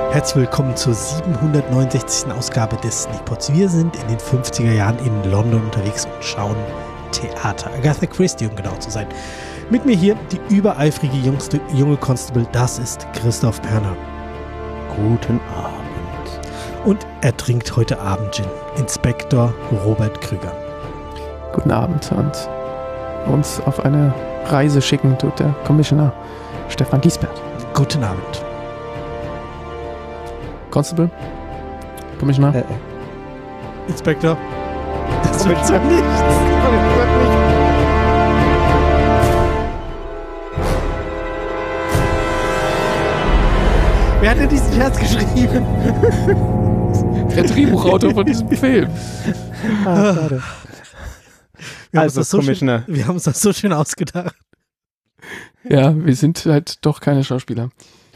Herzlich willkommen zur 769. Ausgabe des Sneakpods. Wir sind in den 50er Jahren in London unterwegs und schauen Theater. Agatha Christie, um genau zu sein. Mit mir hier die übereifrige junge Constable, das ist Christoph Perner. Guten Abend. Und er trinkt heute Abend Gin. Inspektor Robert Krüger. Guten Abend, und uns auf eine Reise schicken tut der Commissioner Stefan Giesbert. Guten Abend. Constable? Commissioner? Inspektor? Das wird so nichts. Wer hat denn diesen Scherz geschrieben? Der Drehbuchautor von diesem Film. Schade. Wir haben uns das so schön ausgedacht. Ja, wir sind halt doch keine Schauspieler.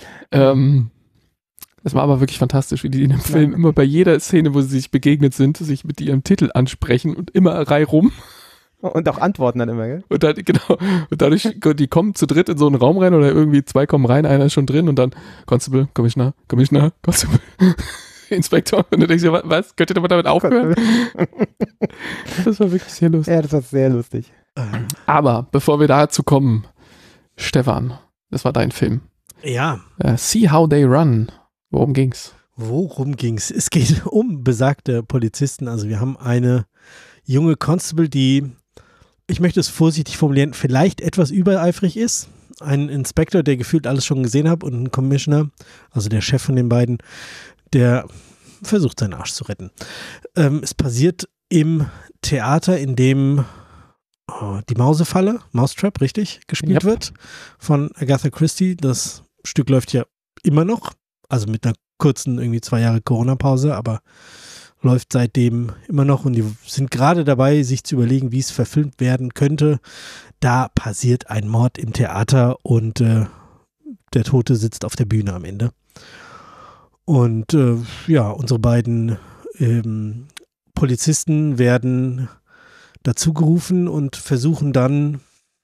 Es war aber wirklich fantastisch, wie die in dem Film immer bei jeder Szene, wo sie sich begegnet sind, sich mit ihrem Titel ansprechen und immer reihum. Und auch antworten dann immer, gell? Und dann, genau, und dadurch, die kommen zu dritt in so einen Raum rein oder irgendwie zwei kommen rein, einer ist schon drin und dann Constable, Commissioner, Constable, Inspektor. Und dann denkst du, was? Könnt ihr doch mal damit aufhören? Das war wirklich sehr lustig. Ja, das war sehr lustig. Aber bevor wir dazu kommen, Stefan, das war dein Film. Ja. See How They Run. Worum ging's? Es geht um besagte Polizisten. Also wir haben eine junge Constable, die, ich möchte es vorsichtig formulieren, vielleicht etwas übereifrig ist. Ein Inspektor, der gefühlt alles schon gesehen hat, und ein Commissioner, also der Chef von den beiden, der versucht, seinen Arsch zu retten. Es passiert im Theater, in dem die Mausefalle, Mousetrap, richtig, gespielt wird von Agatha Christie. Das Stück läuft ja immer noch, also mit einer kurzen, irgendwie 2 Jahre Corona-Pause, aber läuft seitdem immer noch, und die sind gerade dabei, sich zu überlegen, wie es verfilmt werden könnte. Da passiert ein Mord im Theater und der Tote sitzt auf der Bühne am Ende. Und unsere beiden Polizisten werden dazu gerufen und versuchen dann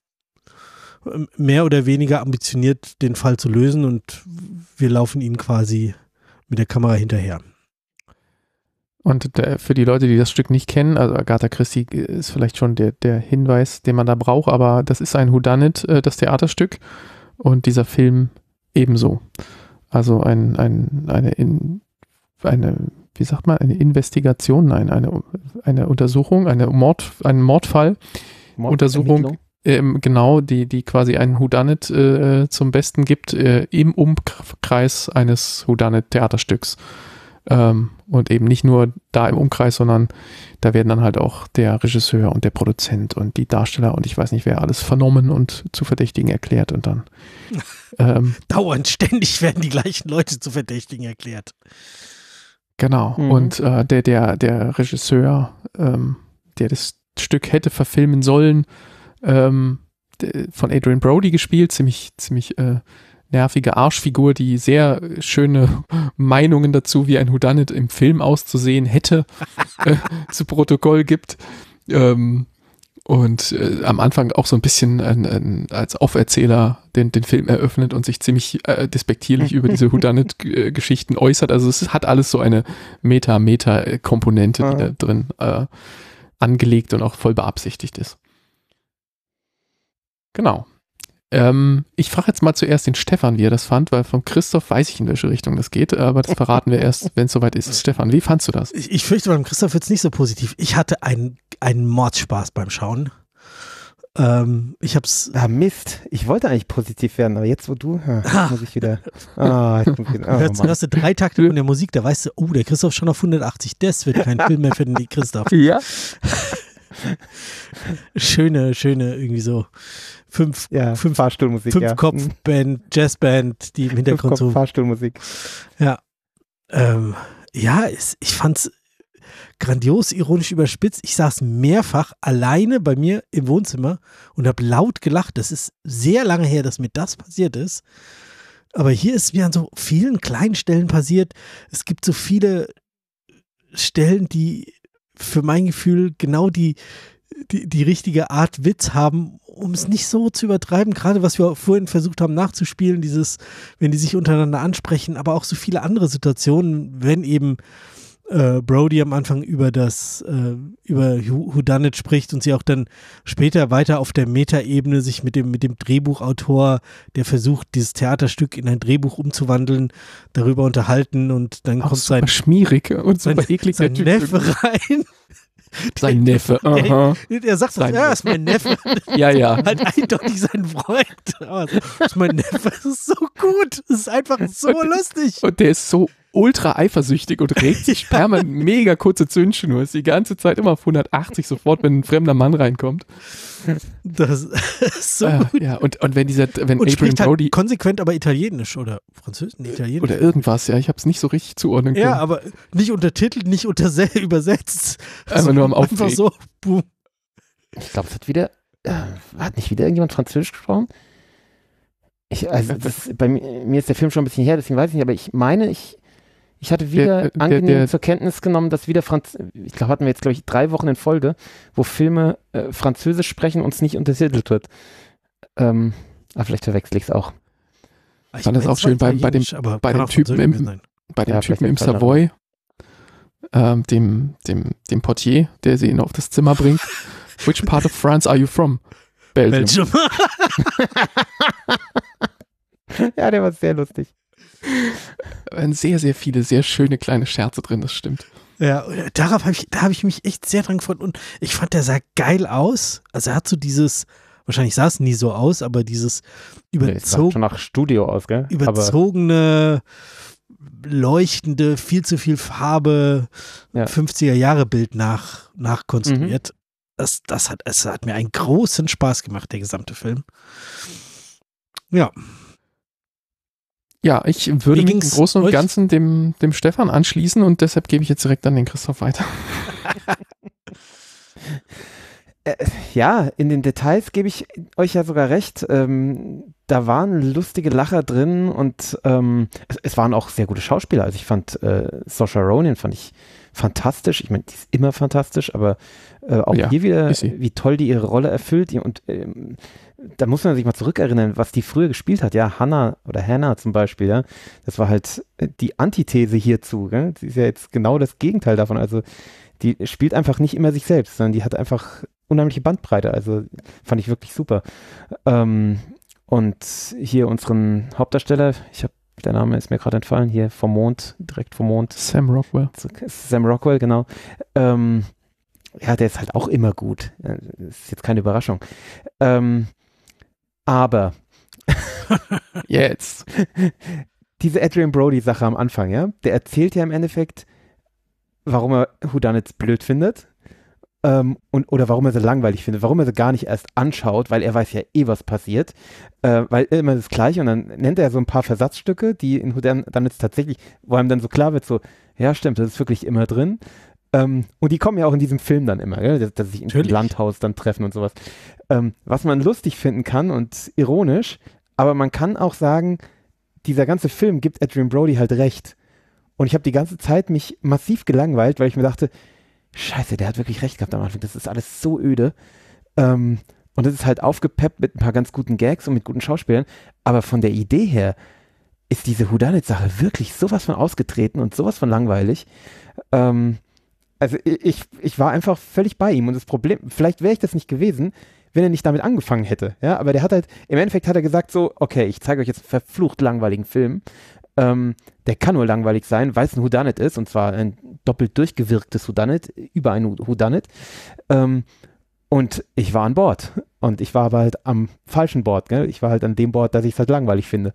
mehr oder weniger ambitioniert den Fall zu lösen, und wir laufen ihnen quasi mit der Kamera hinterher. Und für die Leute, die das Stück nicht kennen, also Agatha Christie ist vielleicht schon der Hinweis, den man da braucht, aber das ist ein Whodunit, das Theaterstück, und dieser Film ebenso. Also eine Investigation, eine Untersuchung, einen Mordfall, Untersuchung, genau, die quasi einen Whodunit zum Besten gibt im Umkreis eines Whodunit-Theaterstücks. Und eben nicht nur da im Umkreis, sondern da werden dann halt auch der Regisseur und der Produzent und die Darsteller und ich weiß nicht wer alles vernommen und zu Verdächtigen erklärt, und dann dauernd, ständig werden die gleichen Leute zu Verdächtigen erklärt. Genau. Und der Regisseur, der das Stück hätte verfilmen sollen, von Adrian Brody gespielt, ziemlich nervige Arschfigur, die sehr schöne Meinungen dazu, wie ein Whodunit im Film auszusehen hätte, zu Protokoll gibt. Und am Anfang auch so ein bisschen als Auferzähler den Film eröffnet und sich ziemlich despektierlich über diese Whodunit-Geschichten äußert. Also es hat alles so eine Meta-Komponente, die da drin angelegt und auch voll beabsichtigt ist. Genau. Ich frage jetzt mal zuerst den Stefan, wie er das fand, weil von Christoph weiß ich, in welche Richtung das geht, aber das verraten wir erst, wenn es soweit ist. Stefan, wie fandst du das? Ich fürchte, beim Christoph wird es nicht so positiv. Ich hatte einen Mordspaß beim Schauen. Ich hab's... Mist. Ich wollte eigentlich positiv werden, aber jetzt, wo du... muss ich wieder... Hörst du 3 Takte von der Musik, da weißt du, der Christoph ist schon auf 180. Das wird kein Film mehr für den Christoph. Ja. Schöne, irgendwie so 5 Fahrstuhlmusik, Kopfband, Jazzband, die im Hintergrund so. Fahrstuhlmusik. Ja. Ich fand's grandios, ironisch überspitzt. Ich saß mehrfach alleine bei mir im Wohnzimmer und habe laut gelacht. Das ist sehr lange her, dass mir das passiert ist. Aber hier ist mir an so vielen kleinen Stellen passiert. Es gibt so viele Stellen, die für mein Gefühl genau die die richtige Art Witz haben, um es nicht so zu übertreiben. Gerade was wir vorhin versucht haben nachzuspielen, wenn die sich untereinander ansprechen, aber auch so viele andere Situationen, wenn eben Brody am Anfang über Whodunit spricht und sie auch dann später weiter auf der Metaebene sich mit dem Drehbuchautor, der versucht, dieses Theaterstück in ein Drehbuch umzuwandeln, darüber unterhalten und dann auch kommt super schmierig und super eklig sein Neffe rein. Sein Neffe, aha. Er sagt so, ja, ist mein Neffe. Ja. Halt eindeutig sein Freund. Aber ist mein Neffe, das ist so gut. Das ist einfach so lustig. Und der ist so ultra eifersüchtig und regt sich permanent mega kurze Zündschnur. Ist die ganze Zeit immer auf 180 sofort, wenn ein fremder Mann reinkommt. Das ist so gut. Ja, und wenn und Adrian Brody halt konsequent aber Italienisch oder Französisch, Italienisch. Oder irgendwas, ja, ich habe es nicht so richtig zuordnen können. Ja, aber nicht untertitelt, nicht übersetzt. Einfach nur am Aufregen. Einfach so, boom. Ich glaube, hat nicht wieder irgendjemand Französisch gesprochen? Bei mir ist der Film schon ein bisschen her, deswegen weiß ich nicht, aber ich meine, ich hatte wieder angenehm zur Kenntnis genommen, dass wieder ich glaube, hatten wir jetzt, 3 Wochen in Folge, wo Filme Französisch sprechen und es nicht untertitelt wird. Aber vielleicht verwechsel ich es auch. Ich fand das auch schön bei dem Typen im Savoy, dem Portier, der sie auf das Zimmer bringt. Which part of France are you from? Belgium. Ja, der war sehr lustig. Sehr, sehr viele, sehr schöne kleine Scherze drin, das stimmt. Ja, da habe ich mich echt sehr dran gefreut und ich fand, der sah geil aus. Also er hat so wahrscheinlich sah es nie so aus, aber dieses schon nach Studio aus, gell? Überzogene, leuchtende, viel zu viel Farbe, 50er-Jahre-Bild nachkonstruiert. Das hat mir einen großen Spaß gemacht, der gesamte Film. Ja. Ja, ich würde mich im Großen und Ganzen dem Stefan anschließen und deshalb gebe ich jetzt direkt an den Christoph weiter. Ja, in den Details gebe ich euch ja sogar recht. Da waren lustige Lacher drin und es waren auch sehr gute Schauspieler. Also ich fand Saoirse Ronan fand ich fantastisch. Ich meine, die ist immer fantastisch, aber auch hier wieder, wie toll die ihre Rolle erfüllt. Und da muss man sich mal zurückerinnern, was die früher gespielt hat. Ja, Hannah zum Beispiel, ja. Das war halt die Antithese hierzu. Gell? Sie ist ja jetzt genau das Gegenteil davon. Also die spielt einfach nicht immer sich selbst, sondern die hat einfach unheimliche Bandbreite. Also fand ich wirklich super. Und hier unseren Hauptdarsteller, der Name ist mir gerade entfallen, hier direkt vom Mond. Sam Rockwell, genau. Ja, der ist halt auch immer gut. Das ist jetzt keine Überraschung. Aber jetzt diese Adrian Brody-Sache am Anfang, ja, der erzählt ja im Endeffekt, warum er Whodunits blöd findet oder warum er sie langweilig findet, warum er sie gar nicht erst anschaut, weil er weiß ja was passiert, weil immer das Gleiche und dann nennt er so ein paar Versatzstücke, die in Whodunits tatsächlich, wo einem dann so klar wird, so, ja stimmt, das ist wirklich immer drin. Und die kommen ja auch in diesem Film dann immer, gell? Dass sie sich im Landhaus dann treffen und sowas. Was man lustig finden kann und ironisch, aber man kann auch sagen, dieser ganze Film gibt Adrian Brody halt recht. Und ich habe die ganze Zeit mich massiv gelangweilt, weil ich mir dachte, scheiße, der hat wirklich recht gehabt am Anfang, das ist alles so öde. Und das ist halt aufgepeppt mit ein paar ganz guten Gags und mit guten Schauspielern, aber von der Idee her ist diese Whodunit-Sache wirklich sowas von ausgetreten und sowas von langweilig. Also ich war einfach völlig bei ihm und das Problem, vielleicht wäre ich das nicht gewesen, wenn er nicht damit angefangen hätte, ja, aber der hat halt, im Endeffekt hat er gesagt so, okay, ich zeige euch jetzt einen verflucht langweiligen Film, der kann nur langweilig sein, weil es ein Whodunit ist und zwar ein doppelt durchgewirktes Whodunit, über ein Whodunit, und ich war an Bord und ich war aber halt am falschen Bord, gell? Ich war halt an dem Bord, dass ich es halt langweilig finde.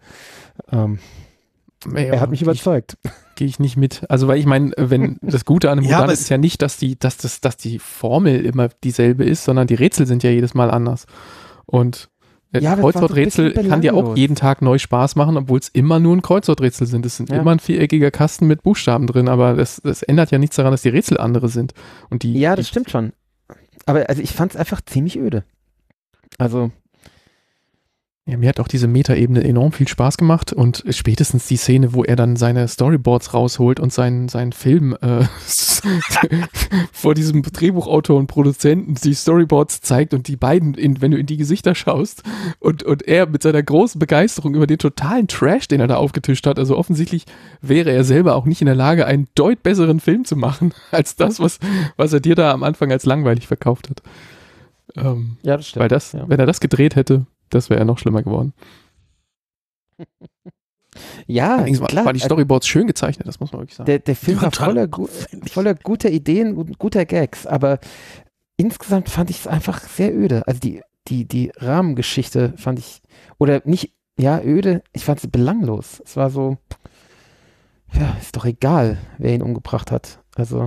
Er hat mich überzeugt. Gehe ich nicht mit. Also, weil ich meine, wenn das Gute an einem Whodunit ist ja nicht, dass die Formel immer dieselbe ist, sondern die Rätsel sind ja jedes Mal anders. Und Kreuzworträtsel kann dir auch jeden Tag neu Spaß machen, obwohl es immer nur ein Kreuzworträtsel sind. Es sind immer ein viereckiger Kasten mit Buchstaben drin, aber das ändert ja nichts daran, dass die Rätsel andere sind. Und das stimmt schon. Aber also ich fand es einfach ziemlich öde. Also Ja, mir hat auch diese Metaebene enorm viel Spaß gemacht und spätestens die Szene, wo er dann seine Storyboards rausholt und seinen Film vor diesem Drehbuchautor und Produzenten die Storyboards zeigt und die beiden, wenn du in die Gesichter schaust und er mit seiner großen Begeisterung über den totalen Trash, den er da aufgetischt hat, also offensichtlich wäre er selber auch nicht in der Lage, einen deut besseren Film zu machen, als das, was er dir da am Anfang als langweilig verkauft hat. Ja, das stimmt. Weil wenn er das gedreht hätte, das wäre ja noch schlimmer geworden. Ja, allerdings klar. War die Storyboards schön gezeichnet, das muss man wirklich sagen. Der Film war voller guter Ideen und guter Gags, aber insgesamt fand ich es einfach sehr öde. Also die Rahmengeschichte fand ich, oder nicht, ja, öde, ich fand sie belanglos. Es war so, ja, ist doch egal, wer ihn umgebracht hat. Also,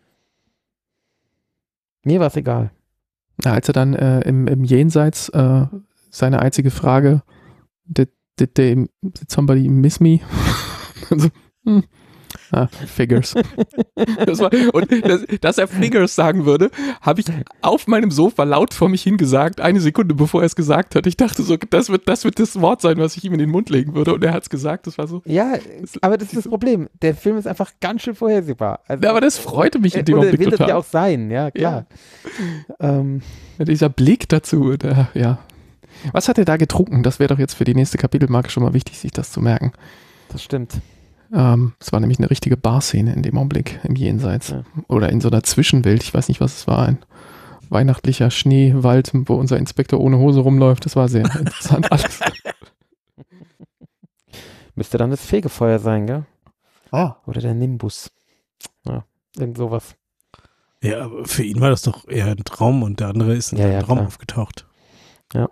mir war es egal. Ja, als er dann im Jenseits seine einzige Frage, did somebody miss me? Also, Figures. Dass er Figures sagen würde, habe ich auf meinem Sofa laut vor mich hingesagt, eine Sekunde bevor er es gesagt hat. Ich dachte so, das wird das Wort sein, was ich ihm in den Mund legen würde. Und er hat es gesagt, das war so. Ja, aber das ist das Problem. Der Film ist einfach ganz schön vorhersehbar. Also, ja, aber das freute mich in dem Augenblick total. Will das ja auch sein, ja, klar. Ja. Dieser Blick dazu, ja. Was hat er da getrunken? Das wäre doch jetzt für die nächste Kapitelmarke schon mal wichtig, sich das zu merken. Das stimmt. Es war nämlich eine richtige Barszene in dem Augenblick im Jenseits. Ja. Oder in so einer Zwischenwelt, ich weiß nicht, was es war, ein weihnachtlicher Schneewald, wo unser Inspektor ohne Hose rumläuft. Das war sehr interessant alles. Müsste dann das Fegefeuer sein, gell? Ah. Oder der Nimbus. Ja, irgend sowas. Ja, aber für ihn war das doch eher ein Traum und der andere ist in einem Traum aufgetaucht. Ja.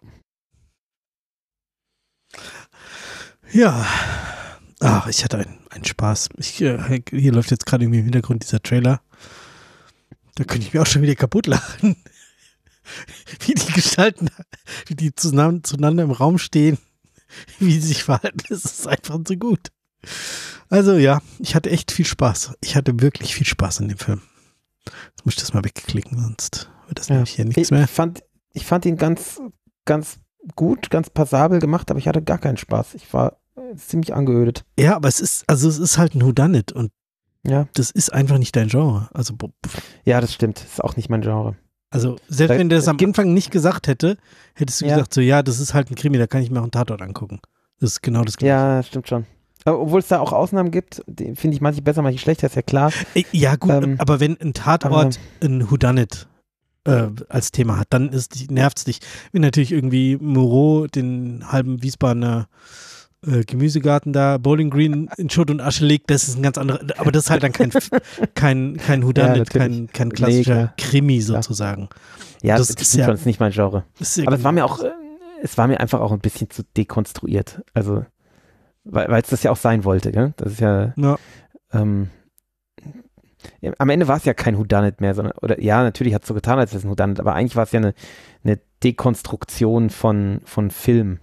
Ja. Ach, ich hatte einen Spaß. Hier läuft jetzt gerade irgendwie im Hintergrund dieser Trailer. Da könnte ich mir auch schon wieder kaputt lachen. Wie die Gestalten, wie die zueinander im Raum stehen, wie sie sich verhalten. Das ist einfach so gut. Also ja, ich hatte echt viel Spaß. Ich hatte wirklich viel Spaß in dem Film. Jetzt muss ich das mal wegklicken, sonst wird das nämlich hier nichts mehr. Ich fand ihn ganz, ganz gut, ganz passabel gemacht, aber ich hatte gar keinen Spaß. Ich war ziemlich angeödet. Ja, aber es ist halt ein Whodunit und ja, das ist einfach nicht dein Genre. Also ja, das stimmt. Das ist auch nicht mein Genre. Also selbst wenn der das am Anfang nicht gesagt hätte, hättest du gesagt, so ja, das ist halt ein Krimi, da kann ich mir auch einen Tatort angucken. Das ist genau das Gleiche. Ja, stimmt schon. Aber obwohl es da auch Ausnahmen gibt, finde ich manche besser, manche schlechter, ist ja klar. Ja gut, aber wenn ein Tatort ein Whodunit als Thema hat, dann nervt es dich. Wenn natürlich irgendwie Moreau den halben Wiesbadener Gemüsegarten da, Bowling Green in Schutt und Asche legt, das ist ein ganz anderer, aber das ist halt dann kein Whodunit, kein klassischer Krimi sozusagen. Ja, das ist schon nicht mein Genre. Aber es war mir einfach auch ein bisschen zu dekonstruiert. Also, weil es das ja auch sein wollte, gell? Das ist ja. Am Ende war es ja kein Whodunit mehr, sondern, oder ja, natürlich hat es so getan, als es ein Whodunit, aber eigentlich war es ja eine Dekonstruktion von Film.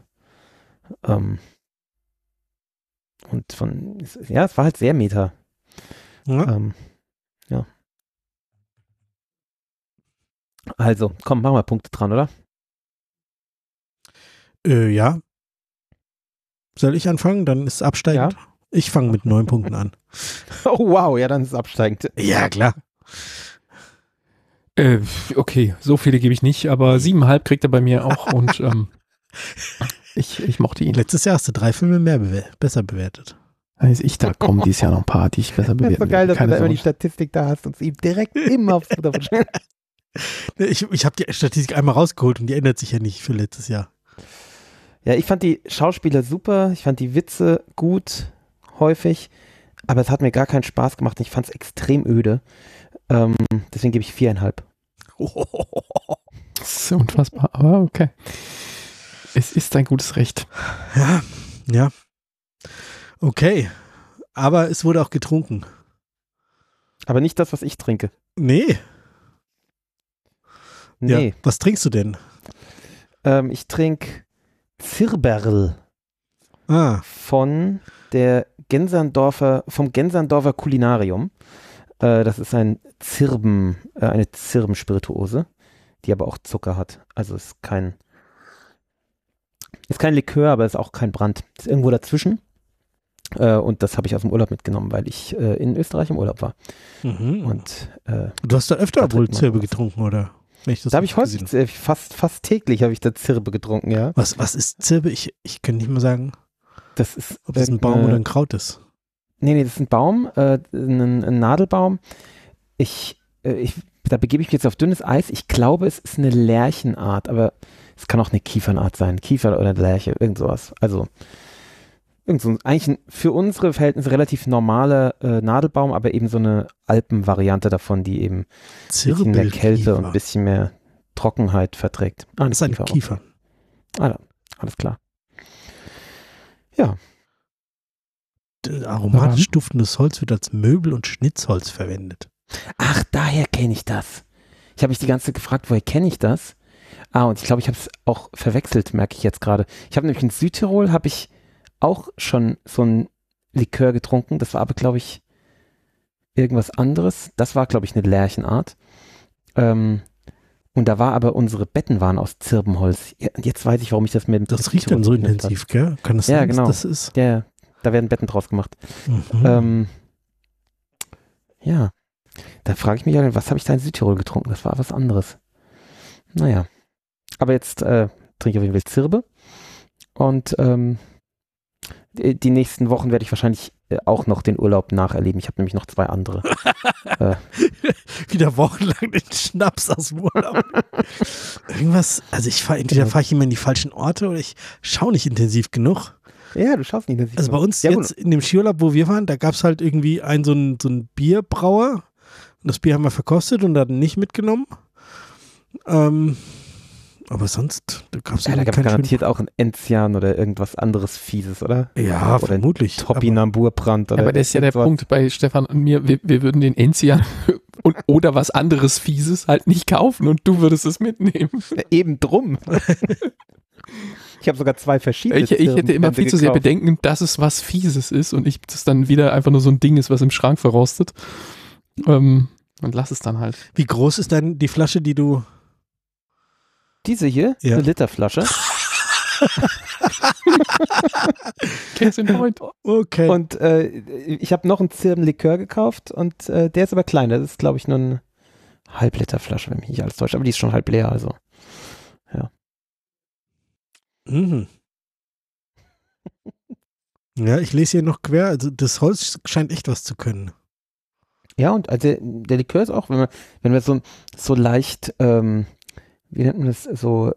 Und es war halt sehr meta. Ja. Ja. Also, komm, machen wir Punkte dran, oder? Ja. Soll ich anfangen? Dann ist es absteigend. Ja. Ich fange mit 9 Punkten an. Oh wow, ja, dann ist es absteigend. Ja, klar. Okay, so viele gebe ich nicht, aber 7,5 kriegt er bei mir auch und ich mochte ihn. Letztes Jahr hast du 3 Filme besser bewertet. Also da kommen dieses Jahr noch ein paar, die ich besser bewerte. Das ist so geil, dass du da immer die Statistik da hast und es ihm direkt immer aufs Futter verschwindet. Ich habe die Statistik einmal rausgeholt und die ändert sich ja nicht für letztes Jahr. Ja, ich fand die Schauspieler super, ich fand die Witze gut, häufig, aber es hat mir gar keinen Spaß gemacht und ich fand es extrem öde. Deswegen gebe ich 4,5. Das ist unfassbar, aber okay. Es ist ein gutes Recht. Ja. Okay. Aber es wurde auch getrunken. Aber nicht das, was ich trinke. Nee. Ja, was trinkst du denn? Ich trinke Zirberl. Vom Gensandorfer Kulinarium. Das ist eine Zirbenspirituose, die aber auch Zucker hat. Also ist kein Ist kein Likör, aber ist auch kein Brand. Ist irgendwo dazwischen. Und das habe ich aus dem Urlaub mitgenommen, weil ich in Österreich im Urlaub war. Und du hast da öfter wohl Zirbe getrunken, oder? Da habe ich häufig, fast täglich habe ich da Zirbe getrunken, ja. Was ist Zirbe? Ich kann nicht mal sagen, das ist, ob das ein Baum oder ein Kraut ist. Nee, das ist ein Baum, ein Nadelbaum. Da begebe ich mich jetzt auf dünnes Eis. Ich glaube, es ist eine Lärchenart, aber es kann auch eine Kiefernart sein. Kiefer oder Lärche, irgend sowas. Also eigentlich für unsere Verhältnisse relativ normaler Nadelbaum, aber eben so eine Alpenvariante davon, die eben ein bisschen mehr Kälte und ein bisschen mehr Trockenheit verträgt. Das ist ein Kiefer. Okay. Alles klar. Ja. Aromatisch duftendes Holz wird als Möbel- und Schnitzholz verwendet. Ach, daher kenne ich das. Ich habe mich die ganze Zeit gefragt, woher kenne ich das? Und ich glaube, ich habe es auch verwechselt, merke ich jetzt gerade. Ich habe nämlich in Südtirol, habe ich auch schon so ein Likör getrunken. Das war aber, glaube ich, irgendwas anderes. Das war, glaube ich, eine Lärchenart. Und da war aber, unsere Betten waren aus Zirbenholz. Ja, und jetzt weiß ich, warum ich das mit dem Das riecht dann so intensiv, gell? Kann das sein, ja, genau. Das ist? Ja, da werden Betten draus gemacht. Ja, da frage ich mich ja, was habe ich da in Südtirol getrunken? Das war was anderes. Naja, aber jetzt trinke ich auf jeden Fall Zirbe und die nächsten Wochen werde ich wahrscheinlich auch noch den Urlaub nacherleben. Ich habe nämlich noch 2 andere. Wieder wochenlang den Schnaps aus dem Urlaub. Irgendwas, also entweder fahre ich immer in die falschen Orte oder ich schaue nicht intensiv genug. Ja, du schaust nicht intensiv. Also bei uns jetzt in dem Skiurlaub, wo wir waren, da gab es halt irgendwie so ein Bierbrauer und das Bier haben wir verkostet und dann nicht mitgenommen. Aber sonst, da gab es da gab es garantiert auch ein Enzian oder irgendwas anderes Fieses, oder? Ja, oder vermutlich. Topinamburbrand. Aber das ist ja der Punkt bei Stefan und mir, wir würden den Enzian oder was anderes Fieses halt nicht kaufen und du würdest es mitnehmen. Ja, eben drum. Ich habe sogar 2 verschiedene. Ich hätte immer viel zu sehr Bedenken, dass es was Fieses ist und das dann wieder einfach nur so ein Ding ist, was im Schrank verrostet. Und lass es dann halt. Wie groß ist denn die Flasche, die du... Diese hier? Ja. Eine Literflasche. Case in point. Okay. Und ich habe noch einen Zirbenlikör gekauft und der ist aber kleiner. Das ist, glaube ich, nur eine Halbliterflasche, wenn mich nicht alles täuscht. Aber die ist schon halb leer, also. Ja. Ja, ich lese hier noch quer. Also das Holz scheint echt was zu können. Ja, und also der Likör ist auch, wenn man so leicht, wie nennt man das, so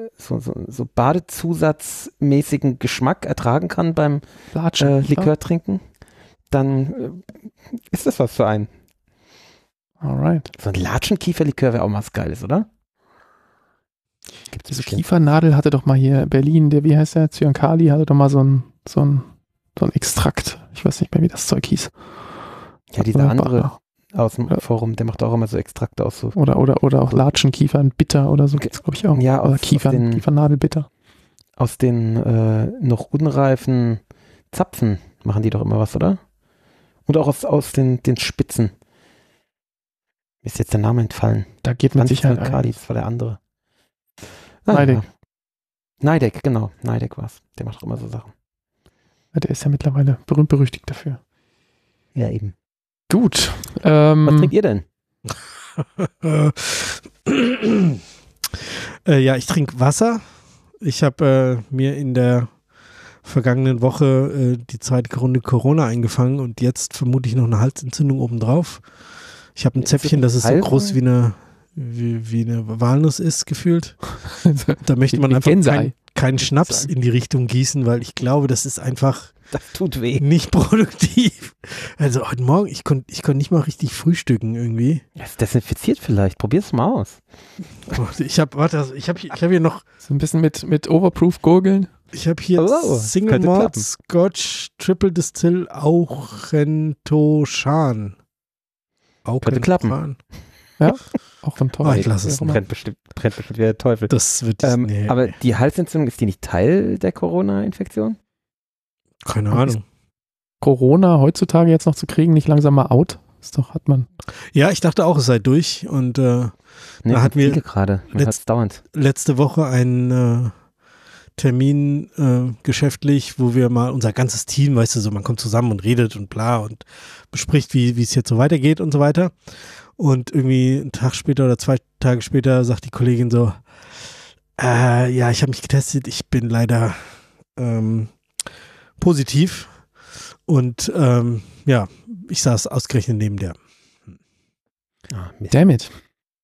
Badezusatzmäßigen Geschmack ertragen kann beim Likör trinken, dann ist das was für einen. Alright. So ein Latschenkieferlikör wäre auch mal was Geiles, oder? Diese Kiefernadel hatte doch mal hier Berlin, wie heißt der? Zyankali hatte doch mal so ein Extrakt. Ich weiß nicht mehr, wie das Zeug hieß. Ja, dieser andere aus dem Forum, der macht auch immer so Extrakte aus so. Oder auch Latschenkiefern bitter oder so gibt's, glaube ich, auch. Ja, oder Kiefernadelbitter. Aus den noch unreifen Zapfen machen die doch immer was, oder? Und auch aus den Spitzen. Mir ist jetzt der Name entfallen. Da geht man sicher Kali, das war der andere. Nidec. Ja. Nidec, genau. Nidec war's. Der macht auch immer so Sachen. Ja, der ist ja mittlerweile berühmt-berüchtigt dafür. Ja, eben. Gut. Was trinkt ihr denn? Ja, ich trinke Wasser. Ich habe mir in der vergangenen Woche die zweite Runde Corona eingefangen und jetzt vermute ich noch eine Halsentzündung obendrauf. Ich habe ein Zäpfchen, das ist so groß wie eine Walnuss ist, gefühlt. Da möchte man einfach keinen Schnaps in die Richtung gießen, weil ich glaube, das ist einfach das tut weh. Nicht produktiv. Also heute Morgen, ich konnte nicht mal richtig frühstücken irgendwie. Das ist desinfiziert vielleicht. Probier's mal aus. Ich habe hier noch so ein bisschen mit Overproof gurgeln. Ich habe hier Single Malt Scotch Triple Distill Auchentoshan. Könnte klappen. Ja, auch ein Teufel. Ich lasse es. Brennt bestimmt wie der Teufel. Das wird aber die Halsentzündung, ist die nicht Teil der Corona-Infektion? Keine Ahnung. Corona heutzutage jetzt noch zu kriegen, nicht langsam mal out? Ist doch, hat man. Ja, ich dachte auch, es sei durch. Und da hatten wir gerade. Dauernd. Letzte Woche einen Termin geschäftlich, wo wir mal unser ganzes Team, weißt du, so man kommt zusammen und redet und bla und bespricht, wie es jetzt so weitergeht und so weiter. Und irgendwie einen Tag später oder 2 Tage später sagt die Kollegin so, ja, ich habe mich getestet, ich bin leider positiv und ja, ich saß ausgerechnet neben der. Damn it.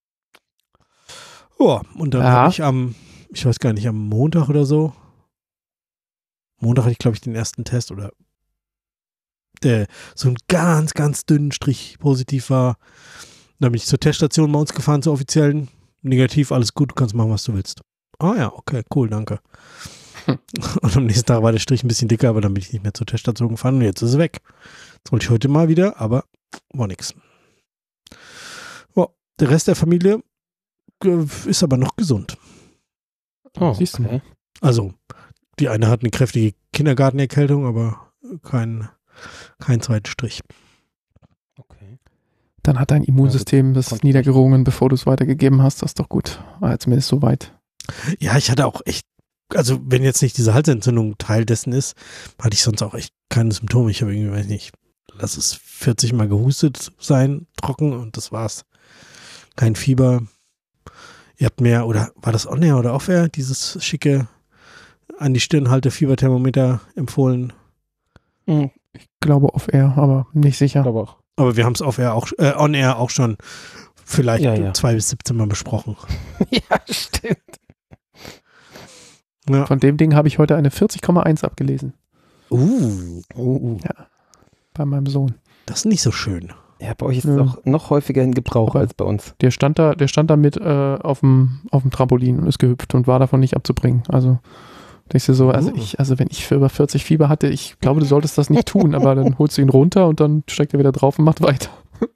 Ja, und dann habe ich ich weiß gar nicht, am Montag oder so, Montag hatte ich, glaube ich, den ersten Test oder der so einen ganz, ganz dünnen Strich positiv war. Dann bin ich zur Teststation bei uns gefahren, zur offiziellen. Negativ, alles gut, du kannst machen, was du willst. Ah ja, okay, cool, danke. Und am nächsten Tag war der Strich ein bisschen dicker, aber dann bin ich nicht mehr zur Teststation gefahren und jetzt ist es weg. Jetzt wollte ich heute mal wieder, aber war nix. Ja, der Rest der Familie ist aber noch gesund. Oh, siehst du. Okay. Also, die eine hat eine kräftige Kindergartenerkältung, aber kein zweiten Strich. Okay. Dann hat dein Immunsystem das niedergerungen, bevor du es weitergegeben hast. Das ist doch gut. War zumindest so weit. Ja, ich hatte auch echt, also wenn jetzt nicht diese Halsentzündung Teil dessen ist, hatte ich sonst auch echt keine Symptome. Ich habe irgendwie, weiß nicht, lass es 40 Mal gehustet sein, trocken und das war's. Kein Fieber. Ihr habt mir, oder war das On-Air oder Off-Air, dieses schicke an die Stirn halte Fieberthermometer empfohlen? Ich glaube Off-Air, aber nicht sicher. Aber wir haben es On-Air auch schon vielleicht 2 bis 17 Mal besprochen. Ja, stimmt. Ja. Von dem Ding habe ich heute eine 40,1 abgelesen. Ja, bei meinem Sohn. Das ist nicht so schön. Ja, bei euch ist es auch noch häufiger in Gebrauch als bei uns. Der stand da mit auf dem Trampolin und ist gehüpft und war davon nicht abzubringen. Also denkst du so, also wenn ich für über 40 Fieber hatte, ich glaube, du solltest das nicht tun, aber dann holst du ihn runter und dann steigt er wieder drauf und macht weiter.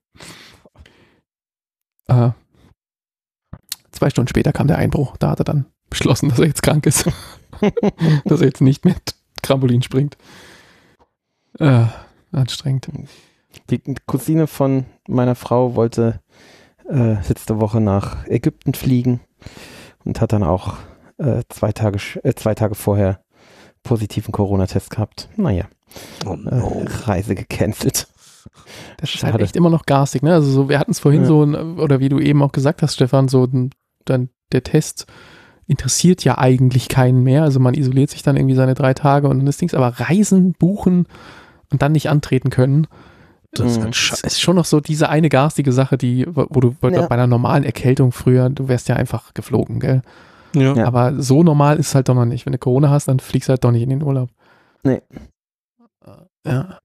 2 Stunden später kam der Einbruch. Da hat er dann beschlossen, dass er jetzt krank ist. Dass er jetzt nicht mehr Trampolin springt. Anstrengend. Die Cousine von meiner Frau wollte letzte Woche nach Ägypten fliegen und hat dann auch 2 Tage vorher positiven Corona-Test gehabt. Naja, Reise gecancelt. Das ist halt echt immer noch garstig, ne? Also so, wir hatten es vorhin so, oder wie du eben auch gesagt hast, Stefan, so dann der Test interessiert ja eigentlich keinen mehr. Also man isoliert sich dann irgendwie seine 3 Tage und dann ist Dings, aber Reisen, buchen und dann nicht antreten können. Das ist schon noch so diese eine garstige Sache, wo du bei einer normalen Erkältung früher, du wärst ja einfach geflogen, gell? Ja. Aber so normal ist es halt doch noch nicht. Wenn du Corona hast, dann fliegst du halt doch nicht in den Urlaub. Nee. Ja.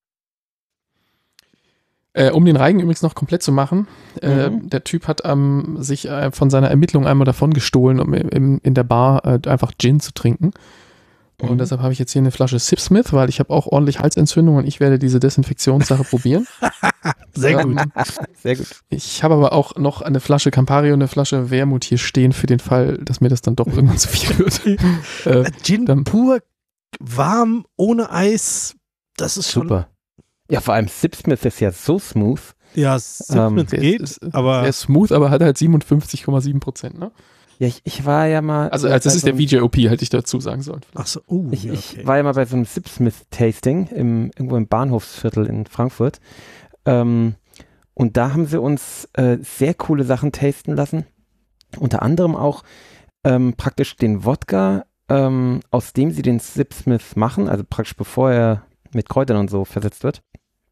Um den Reigen übrigens noch komplett zu machen, der Typ hat sich von seiner Ermittlung einmal davon gestohlen, um in der Bar einfach Gin zu trinken. Und deshalb habe ich jetzt hier eine Flasche Sipsmith, weil ich habe auch ordentlich Halsentzündung und ich werde diese Desinfektionssache probieren. Sehr gut. Sehr gut. Ich habe aber auch noch eine Flasche Campari und eine Flasche Wermut hier stehen für den Fall, dass mir das dann doch irgendwann zu viel wird. Gin pur, warm, ohne Eis, das ist schon... Super. Ja, vor allem Sipsmith ist ja so smooth. Ja, Sipsmith geht, aber... Er ist smooth, aber hat halt 57,7%, ne? Ja, ich war ja mal... Also das ist der VJOP, hätte ich dazu sagen sollen. Ach so, Ich war ja mal bei so einem Sipsmith-Tasting irgendwo im Bahnhofsviertel in Frankfurt. Und da haben sie uns sehr coole Sachen tasten lassen. Unter anderem auch praktisch den Wodka, aus dem sie den Sipsmith machen, also praktisch bevor er mit Kräutern und so versetzt wird.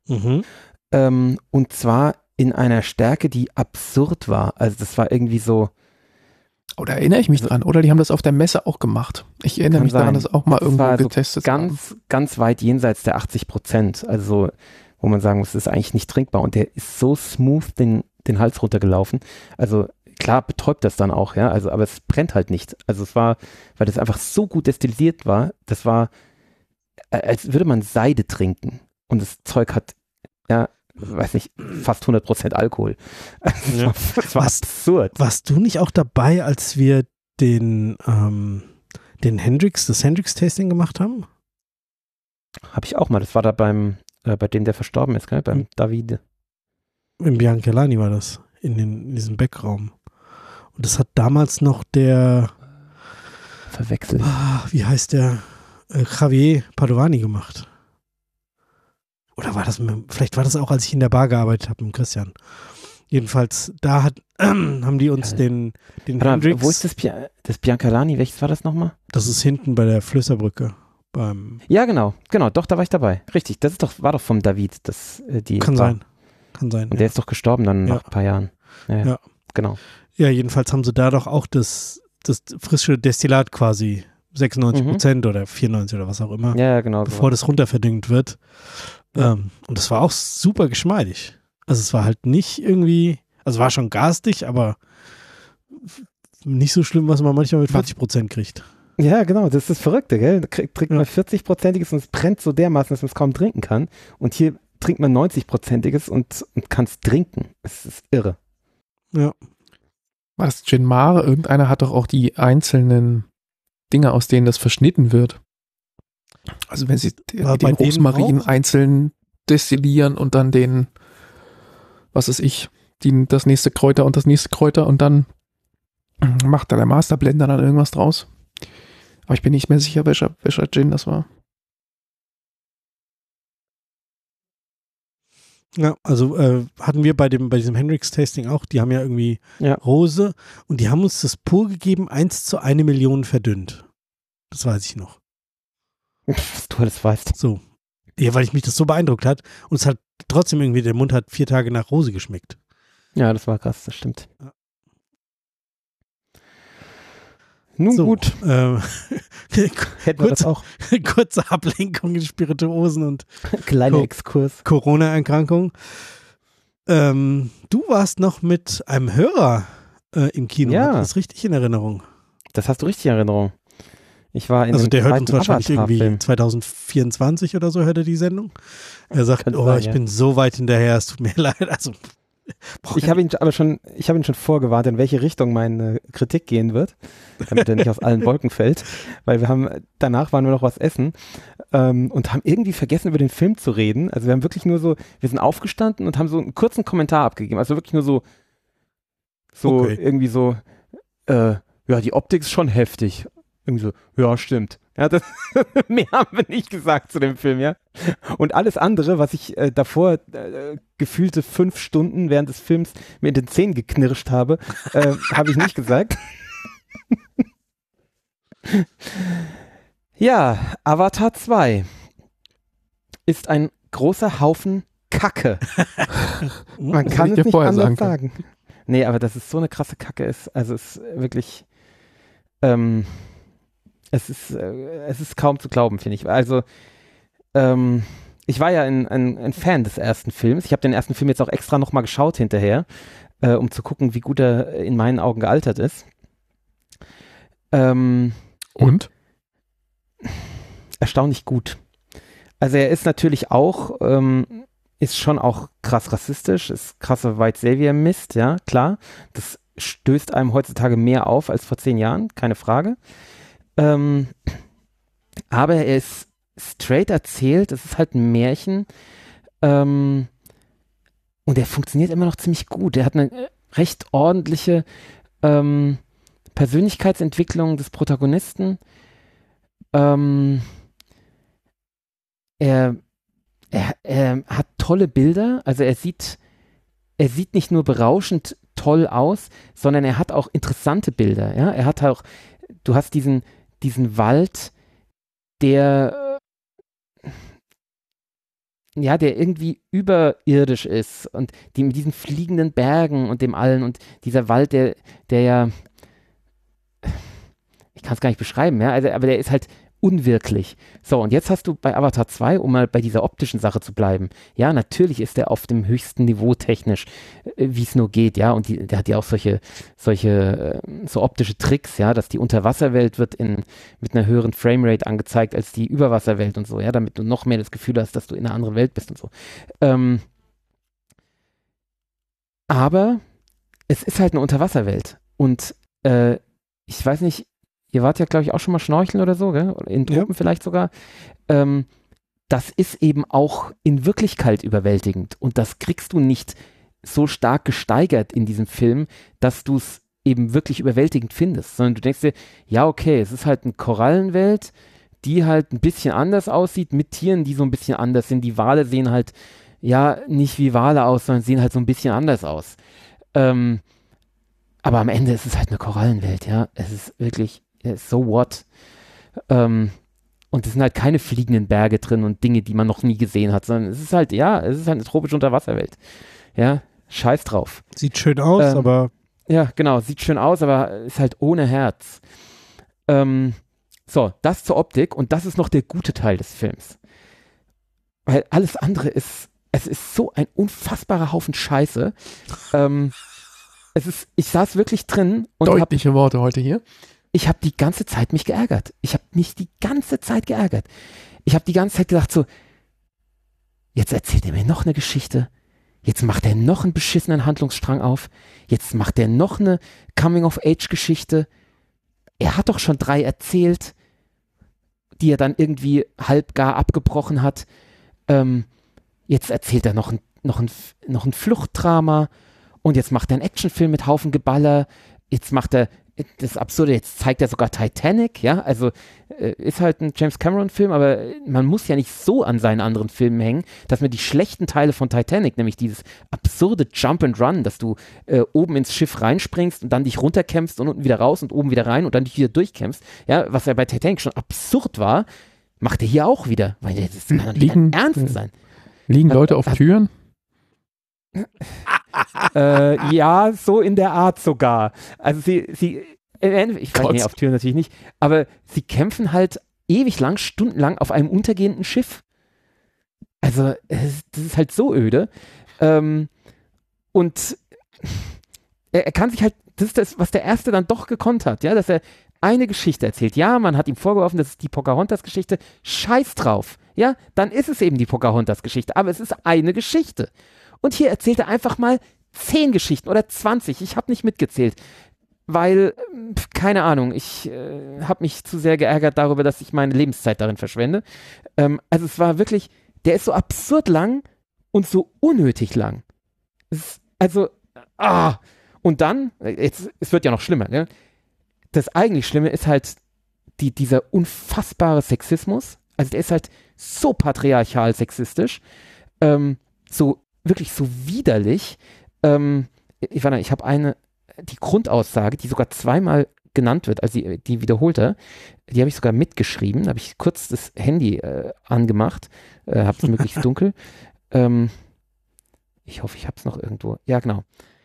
Und zwar in einer Stärke, die absurd war. Also das war irgendwie so... Oder erinnere ich mich dran? Oder die haben das auf der Messe auch gemacht. Ich erinnere mich daran, dass auch mal irgendwo getestet haben. Ganz weit jenseits der 80%. Also, wo man sagen muss, das ist eigentlich nicht trinkbar. Und der ist so smooth den Hals runtergelaufen. Also, klar betäubt das dann auch, ja. Also, aber es brennt halt nicht. Also, es war, weil das einfach so gut destilliert war, das war, als würde man Seide trinken. Und das Zeug hat, ja, weiß nicht, fast 100% Alkohol. Ja. Das war absurd. Warst du nicht auch dabei, als wir das Hendrix-Tasting gemacht haben? Habe ich auch mal. Das war da bei dem, der verstorben ist, gell? Beim Davide. Im Biancalani war das, in diesem Backraum. Und das hat damals noch der verwechselt. Wie heißt der? Javier Padovani gemacht. Oder vielleicht war das auch, als ich in der Bar gearbeitet habe mit Christian. Jedenfalls, da haben die uns den Hendrix. Wo ist das Biancalani? Welches war das nochmal? Das ist hinten bei der Flößerbrücke. Ja, genau, doch, da war ich dabei. Richtig, war doch vom David. Kann sein. Und der ist doch gestorben dann nach ein paar Jahren. Ja, genau. Ja, jedenfalls haben sie da doch auch das frische Destillat quasi 96% oder 94% oder was auch immer. Ja, genau. Bevor das runterverdüngt wird. Ja. Und das war auch super geschmeidig. Also es war halt nicht irgendwie, also war schon garstig, aber nicht so schlimm, was man manchmal mit 40% kriegt. Ja, genau, das ist das Verrückte, gell? Da trinkt man 40%iges und es brennt so dermaßen, dass man es kaum trinken kann. Und hier trinkt man 90%iges und kann es trinken. Es ist irre. Ja. War das Gin Mare? Irgendeiner hat doch auch die einzelnen Dinge, aus denen das verschnitten wird. Also wenn sie den Rosmarin einzeln destillieren und dann den, was weiß ich, das nächste Kräuter und das nächste Kräuter und dann macht da der Masterblender dann irgendwas draus. Aber ich bin nicht mehr sicher, welcher Gin das war. Ja, also hatten wir bei diesem Hendrix-Tasting auch, die haben ja irgendwie Rose und die haben uns das pur gegeben, 1:1 Million verdünnt. Das weiß ich noch. Was du alles weißt. So. Ja, weil mich das so beeindruckt hat und es hat trotzdem irgendwie, der Mund hat 4 Tage nach Rose geschmeckt. Ja, das war krass, das stimmt. Ja. Nun so, gut. Hätten wir das auch. Kurze Ablenkung in Spirituosen und kleiner Exkurs. Corona-Erkrankung. Du warst noch mit einem Hörer im Kino. Ja. Hast du das richtig in Erinnerung? Das hast du richtig in Erinnerung. Ich war in der hört uns wahrscheinlich irgendwie 2024 oder so, hört er die Sendung. Er sagt, ich bin so weit hinterher, es tut mir leid. Also, ich habe ihn schon vorgewarnt, in welche Richtung meine Kritik gehen wird, damit er nicht aus allen Wolken fällt, weil danach waren wir noch was essen und haben irgendwie vergessen, über den Film zu reden. Also wir haben wirklich nur so, wir sind aufgestanden und haben so einen kurzen Kommentar abgegeben, also wirklich nur so irgendwie so, die Optik ist schon heftig. Irgendwie so, ja, stimmt. Ja, mehr haben wir nicht gesagt zu dem Film, ja. Und alles andere, was ich davor gefühlte 5 Stunden während des Films mir in den Zähnen geknirscht habe, habe ich nicht gesagt. Ja, Avatar 2 ist ein großer Haufen Kacke. Man kann es nicht anders sagen. Nee, aber dass es so eine krasse Kacke ist, also es ist wirklich es ist kaum zu glauben, finde ich. Also, ich war ja ein Fan des ersten Films. Ich habe den ersten Film jetzt auch extra nochmal geschaut hinterher, um zu gucken, wie gut er in meinen Augen gealtert ist. Und? Erstaunlich gut. Also er ist natürlich auch, ist schon auch krass rassistisch, ist krasser White Savior Mist, ja, klar. Das stößt einem heutzutage mehr auf als vor 10 Jahren, keine Frage. Aber er ist straight erzählt, es ist halt ein Märchen und er funktioniert immer noch ziemlich gut. Er hat eine recht ordentliche Persönlichkeitsentwicklung des Protagonisten. Er hat tolle Bilder, also er sieht nicht nur berauschend toll aus, sondern er hat auch interessante Bilder. Ja? Er hat auch, du hast diesen Wald, der irgendwie überirdisch ist und mit diesen fliegenden Bergen und dem allen und dieser Wald, der ja, ich kann es gar nicht beschreiben, ja, also, aber der ist halt unwirklich. So, und jetzt hast du bei Avatar 2, um mal bei dieser optischen Sache zu bleiben, ja, natürlich ist der auf dem höchsten Niveau technisch, wie es nur geht, ja, und der hat ja auch solche so optische Tricks, ja, dass die Unterwasserwelt wird mit einer höheren Framerate angezeigt als die Überwasserwelt und so, ja, damit du noch mehr das Gefühl hast, dass du in einer anderen Welt bist und so. Aber es ist halt eine Unterwasserwelt und ich weiß nicht, ihr wart ja, glaube ich, auch schon mal schnorcheln oder so, gell? In Tropen vielleicht sogar. Das ist eben auch in Wirklichkeit überwältigend. Und das kriegst du nicht so stark gesteigert in diesem Film, dass du es eben wirklich überwältigend findest, sondern du denkst dir, ja okay, es ist halt eine Korallenwelt, die halt ein bisschen anders aussieht, mit Tieren, die so ein bisschen anders sind. Die Wale sehen halt, ja, nicht wie Wale aus, sondern sehen halt so ein bisschen anders aus. Aber am Ende ist es halt eine Korallenwelt, ja. Es ist wirklich, so what? Und es sind halt keine fliegenden Berge drin und Dinge, die man noch nie gesehen hat, sondern es ist halt eine tropische Unterwasserwelt. Ja, scheiß drauf. Sieht schön aus, aber... Ja, genau, sieht schön aus, aber ist halt ohne Herz. So, das zur Optik und das ist noch der gute Teil des Films. Weil alles andere es ist so ein unfassbarer Haufen Scheiße. Ich saß wirklich drin und deutliche Worte heute hier. Ich habe die ganze Zeit mich geärgert. Ich habe mich die ganze Zeit geärgert. Ich habe die ganze Zeit gedacht so, jetzt erzählt er mir noch eine Geschichte. Jetzt macht er noch einen beschissenen Handlungsstrang auf. Jetzt macht er noch eine Coming-of-Age-Geschichte. Er hat doch schon 3 erzählt, die er dann irgendwie halbgar abgebrochen hat. Jetzt erzählt er noch ein Fluchtdrama und jetzt macht er einen Actionfilm mit Haufen Geballer. Jetzt macht er das Absurde, jetzt zeigt er sogar Titanic, ja, also ist halt ein James Cameron-Film, aber man muss ja nicht so an seinen anderen Filmen hängen, dass man die schlechten Teile von Titanic, nämlich dieses absurde Jump and Run, dass du oben ins Schiff reinspringst und dann dich runterkämpfst und unten wieder raus und oben wieder rein und dann dich wieder durchkämpfst, ja, was ja bei Titanic schon absurd war, macht er hier auch wieder, weil das kann doch nicht ernst sein. Liegen Leute auf Türen? Ja, so in der Art sogar. Also sie ich weiß nicht, auf Türen natürlich nicht, aber sie kämpfen halt ewig lang, stundenlang auf einem untergehenden Schiff. Also das ist halt so öde. Und er kann sich halt, das ist das, was der Erste dann doch gekonnt hat, ja, dass er eine Geschichte erzählt. Ja, man hat ihm vorgeworfen, das ist die Pocahontas-Geschichte. Scheiß drauf. Ja, dann ist es eben die Pocahontas-Geschichte, aber es ist eine Geschichte. Und hier erzählt er einfach mal 10 Geschichten oder 20. Ich habe nicht mitgezählt, weil, keine Ahnung, ich habe mich zu sehr geärgert darüber, dass ich meine Lebenszeit darin verschwende. Also es war wirklich, der ist so absurd lang und so unnötig lang. Und dann, es wird ja noch schlimmer, ne? Das eigentlich Schlimme ist halt dieser unfassbare Sexismus. Also der ist halt so patriarchal sexistisch, so wirklich so widerlich. Ich habe die Grundaussage, die sogar 2-mal genannt wird, also die wiederholte, die habe ich sogar mitgeschrieben, da habe ich kurz das Handy angemacht, habe es möglichst dunkel. Ich hoffe, ich habe es noch irgendwo. Ja, genau.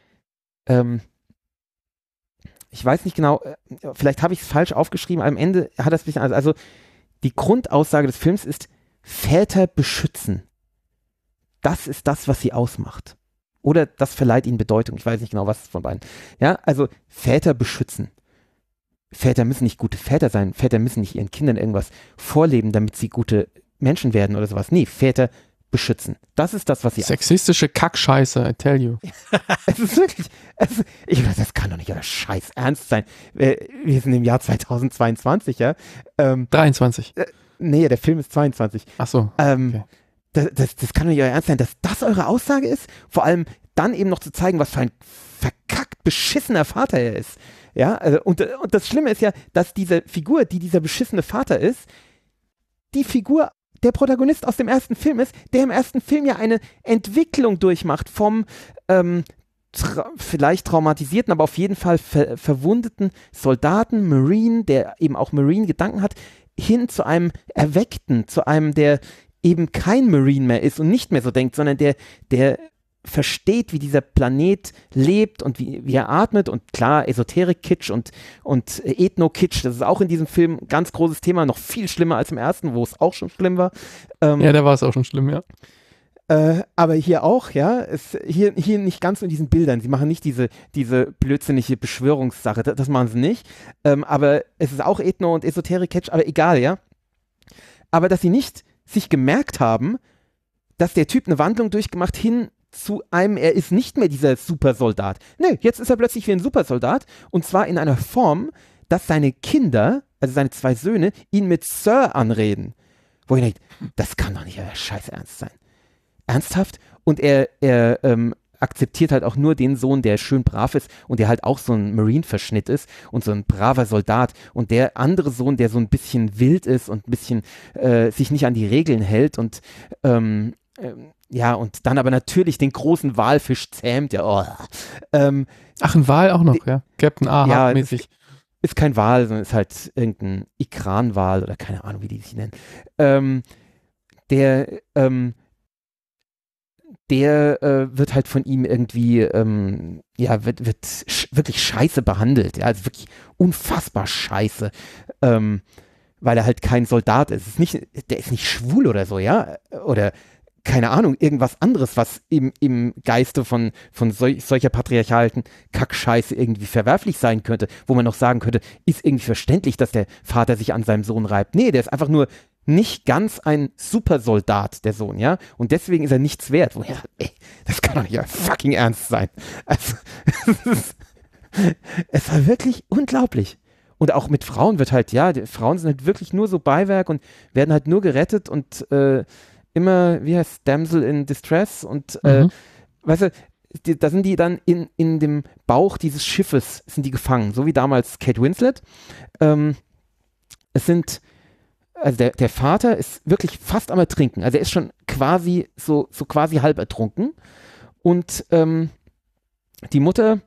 Ich weiß nicht genau, vielleicht habe ich es falsch aufgeschrieben, am Ende hat das ein bisschen, also die Grundaussage des Films ist, Väter beschützen. Das ist das, was sie ausmacht. Oder das verleiht ihnen Bedeutung. Ich weiß nicht genau, was von beiden. Ja, also Väter beschützen. Väter müssen nicht gute Väter sein. Väter müssen nicht ihren Kindern irgendwas vorleben, damit sie gute Menschen werden oder sowas. Nee, Väter beschützen. Das ist das, was sie sexistische Kackscheiße, I tell you. Es ist wirklich, das kann doch nicht euer Scheiß ernst sein. Wir sind im Jahr 2022, ja. 23. Nee, der Film ist 22. Ach so, okay. Das kann doch nicht euer Ernst sein, dass das eure Aussage ist. Vor allem dann eben noch zu zeigen, was für ein verkackt beschissener Vater er ist. Ja, also, und das Schlimme ist ja, dass diese Figur, die dieser beschissene Vater ist, die Figur, der Protagonist aus dem ersten Film ist, der im ersten Film ja eine Entwicklung durchmacht vom vielleicht traumatisierten, aber auf jeden Fall verwundeten Soldaten, Marine, der eben auch Marine-Gedanken hat, hin zu einem Erweckten, zu einem, der eben kein Marine mehr ist und nicht mehr so denkt, sondern der versteht, wie dieser Planet lebt und wie er atmet und klar, Esoterik-Kitsch und Ethno-Kitsch, das ist auch in diesem Film ein ganz großes Thema, noch viel schlimmer als im ersten, wo es auch schon schlimm war. Ja, da war es auch schon schlimm, ja. Aber hier auch, ja, hier nicht ganz in diesen Bildern, sie machen nicht diese blödsinnige Beschwörungssache, das machen sie nicht, aber es ist auch Ethno- und Esoterik-Kitsch, aber egal, ja. Aber dass sie nicht sich gemerkt haben, dass der Typ eine Wandlung durchgemacht hin zu einem, er ist nicht mehr dieser Supersoldat. Nee, jetzt ist er plötzlich wie ein Supersoldat und zwar in einer Form, dass seine Kinder, also seine 2 Söhne, ihn mit Sir anreden. Wo ich denke, das kann doch nicht euer Scheiß ernst sein. Ernsthaft? Und er akzeptiert halt auch nur den Sohn, der schön brav ist und der halt auch so ein Marine-Verschnitt ist und so ein braver Soldat. Und der andere Sohn, der so ein bisschen wild ist und ein bisschen sich nicht an die Regeln hält und ja, und dann aber natürlich den großen Walfisch zähmt. Ja, ein Wal auch noch, ja. Captain Ahab-mäßig. Ist kein Wal, sondern ist halt irgendein Ikranwal oder keine Ahnung, wie die sich nennen. Der wird halt von ihm irgendwie, wird wirklich scheiße behandelt. Ja, also wirklich unfassbar scheiße. Weil er halt kein Soldat ist. Der ist nicht schwul oder so, ja? Oder keine Ahnung, irgendwas anderes, was im Geiste von solcher patriarchalischen Kackscheiße irgendwie verwerflich sein könnte, wo man noch sagen könnte, ist irgendwie verständlich, dass der Vater sich an seinem Sohn reibt. Nee, der ist einfach nur nicht ganz ein Supersoldat, der Sohn, ja? Und deswegen ist er nichts wert. Das kann doch nicht fucking ernst sein. Also, es war wirklich unglaublich. Und auch mit Frauen wird halt, die Frauen sind halt wirklich nur so Beiwerk und werden halt nur gerettet und immer, wie heißt Damsel in Distress und weißt du, da sind die dann in dem Bauch dieses Schiffes, sind die gefangen, so wie damals Kate Winslet. Also der Vater ist wirklich fast am Ertrinken, also er ist schon quasi so quasi halb ertrunken und die Mutter,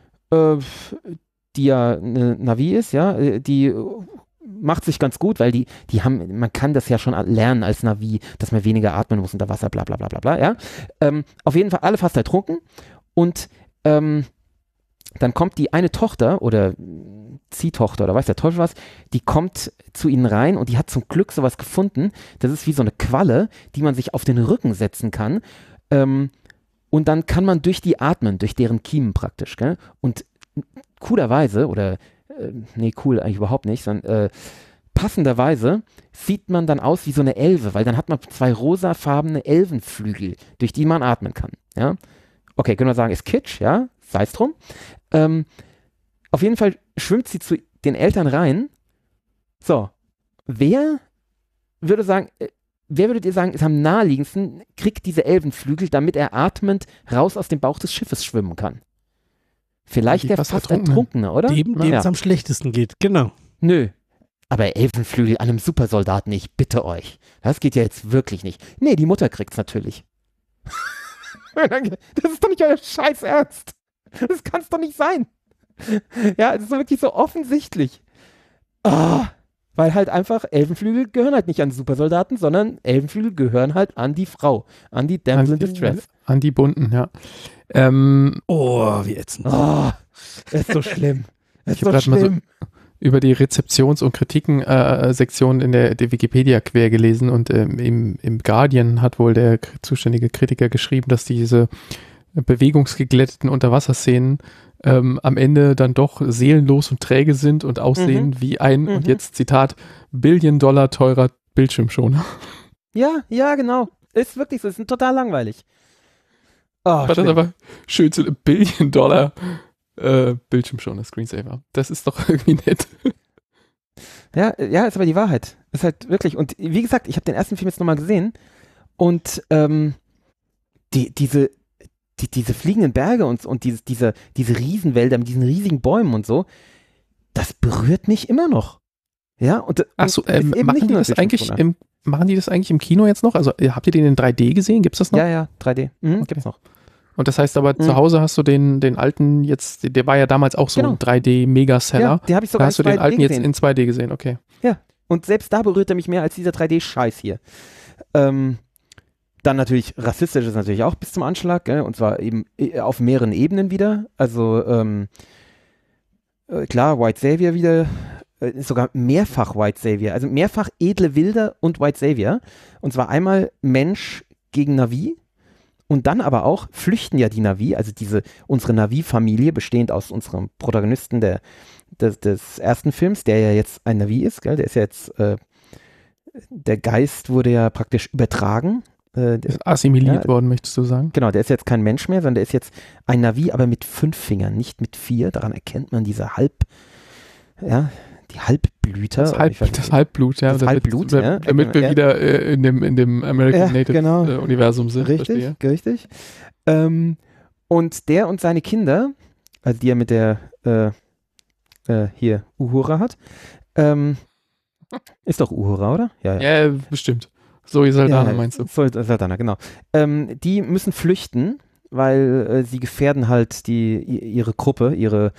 die ja eine Navi ist, ja, die macht sich ganz gut, weil die haben, man kann das ja schon lernen als Navi, dass man weniger atmen muss unter Wasser, bla bla bla bla bla, ja. Auf jeden Fall alle fast ertrunken und dann kommt die eine Tochter oder Ziehtochter oder weiß der Teufel was, die kommt zu ihnen rein und die hat zum Glück sowas gefunden, das ist wie so eine Qualle, die man sich auf den Rücken setzen kann und dann kann man durch die atmen, durch deren Kiemen praktisch, gell? Und coolerweise oder cool eigentlich überhaupt nicht, sondern passenderweise sieht man dann aus wie so eine Elfe, weil dann hat man 2 rosafarbene Elfenflügel, durch die man atmen kann, ja. Okay, können wir sagen, ist Kitsch, ja, sei es drum. Auf jeden Fall schwimmt sie zu den Eltern rein. So, wer würdet ihr sagen, ist am naheliegendsten, kriegt diese Elfenflügel, damit er atmend raus aus dem Bauch des Schiffes schwimmen kann? Vielleicht der fast Ertrunkene, oder? Dem es am schlechtesten geht, genau. Nö. Aber Elfenflügel an einem Supersoldaten, ich bitte euch. Das geht ja jetzt wirklich nicht. Nee, die Mutter kriegt's natürlich. Das ist doch nicht euer Scheiß Ernst. Das kann's doch nicht sein. Ja, es ist wirklich so offensichtlich. Weil halt einfach Elfenflügel gehören halt nicht an Supersoldaten, sondern Elfenflügel gehören halt an die Frau, an die Damsel in Distress. An die Bunten, ja. Wie ätzend. Ist so schlimm. Ich habe gerade mal so über die Rezeptions- und Kritiken-Sektion in der Wikipedia quer gelesen und im Guardian hat wohl der zuständige Kritiker geschrieben, dass diese bewegungsgeglätteten Unterwasserszenen am Ende dann doch seelenlos und träge sind und aussehen wie ein, und jetzt Zitat, $Billion teurer Bildschirmschoner. Ja, genau. Ist wirklich so, ist total langweilig. War das aber schön zu $1 Billion Bildschirmschoner, Screensaver. Das ist doch irgendwie nett. Ja, ist aber die Wahrheit. Ist halt wirklich, und wie gesagt, ich habe den ersten Film jetzt nochmal gesehen und diese fliegenden Berge und diese Riesenwälder mit diesen riesigen Bäumen und so, das berührt mich immer noch. Ja, und achso, machen die das eigentlich im Kino jetzt noch? Also habt ihr den in 3D gesehen? Gibt's das noch? Ja, 3D. Okay. Gibt's noch. Und das heißt aber, zu Hause hast du den alten jetzt, der war ja damals auch so ein 3D-Megaseller. Ja, den habe ich sogar hast du den alten jetzt in 2D gesehen, okay. Ja, und selbst da berührt er mich mehr als dieser 3D-Scheiß hier. Dann natürlich, rassistisch ist natürlich auch bis zum Anschlag, gell? Und zwar eben auf mehreren Ebenen wieder. Also klar, White Savior wieder, sogar mehrfach White Savior, also mehrfach edle Wilde und White Savior. Und zwar einmal Mensch gegen Navi. Und dann aber auch flüchten ja die Navi, also unsere Navi-Familie, bestehend aus unserem Protagonisten des ersten Films, der ja jetzt ein Navi ist, gell? Der ist ja jetzt, der Geist wurde ja praktisch übertragen. Ist assimiliert worden, möchtest du sagen? Genau, der ist jetzt kein Mensch mehr, sondern der ist jetzt ein Navi, aber mit 5 Fingern, nicht mit 4. Daran erkennt man die Halbblüter. Das Halbblut, ja. Das Halbblut, damit wir wieder in dem American Native Universum sind. Richtig. Und der und seine Kinder, also die er mit der hier Uhura hat, ist doch Uhura, oder? Ja, bestimmt. Zoe Saldana meinst du? Zoe Saldana, genau. Die müssen flüchten, weil sie gefährden halt ihre Gruppe, ihre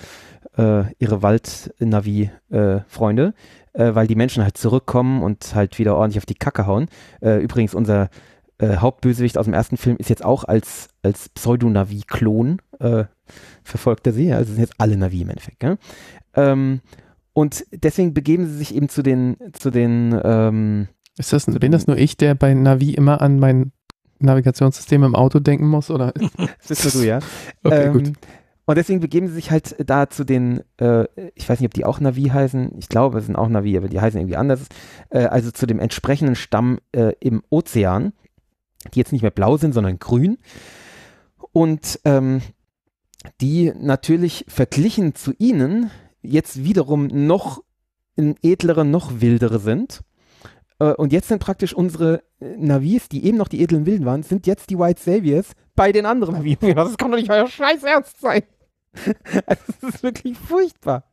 Wald-Navi-Freunde, weil die Menschen halt zurückkommen und halt wieder ordentlich auf die Kacke hauen. Übrigens, unser Hauptbösewicht aus dem ersten Film ist jetzt auch als Pseudo-Navi-Klon verfolgt er sie, also sind jetzt alle Navi im Endeffekt. Gell? Und deswegen begeben sie sich eben zu den bin das nur ich, der bei Navi immer an mein Navigationssystem im Auto denken muss? Oder? Das bist nur du, ja. Okay, gut. Und deswegen begeben sie sich halt da zu den, ich weiß nicht, ob die auch Navi heißen, ich glaube, es sind auch Navi, aber die heißen irgendwie anders, also zu dem entsprechenden Stamm im Ozean, die jetzt nicht mehr blau sind, sondern grün. Und die natürlich verglichen zu ihnen jetzt wiederum noch edlere, noch wildere sind. Und jetzt sind praktisch unsere Navis, die eben noch die edlen Wilden waren, sind jetzt die White Saviors bei den anderen Navis. Das kann doch nicht euer Scheiß ernst sein. Also das ist wirklich furchtbar.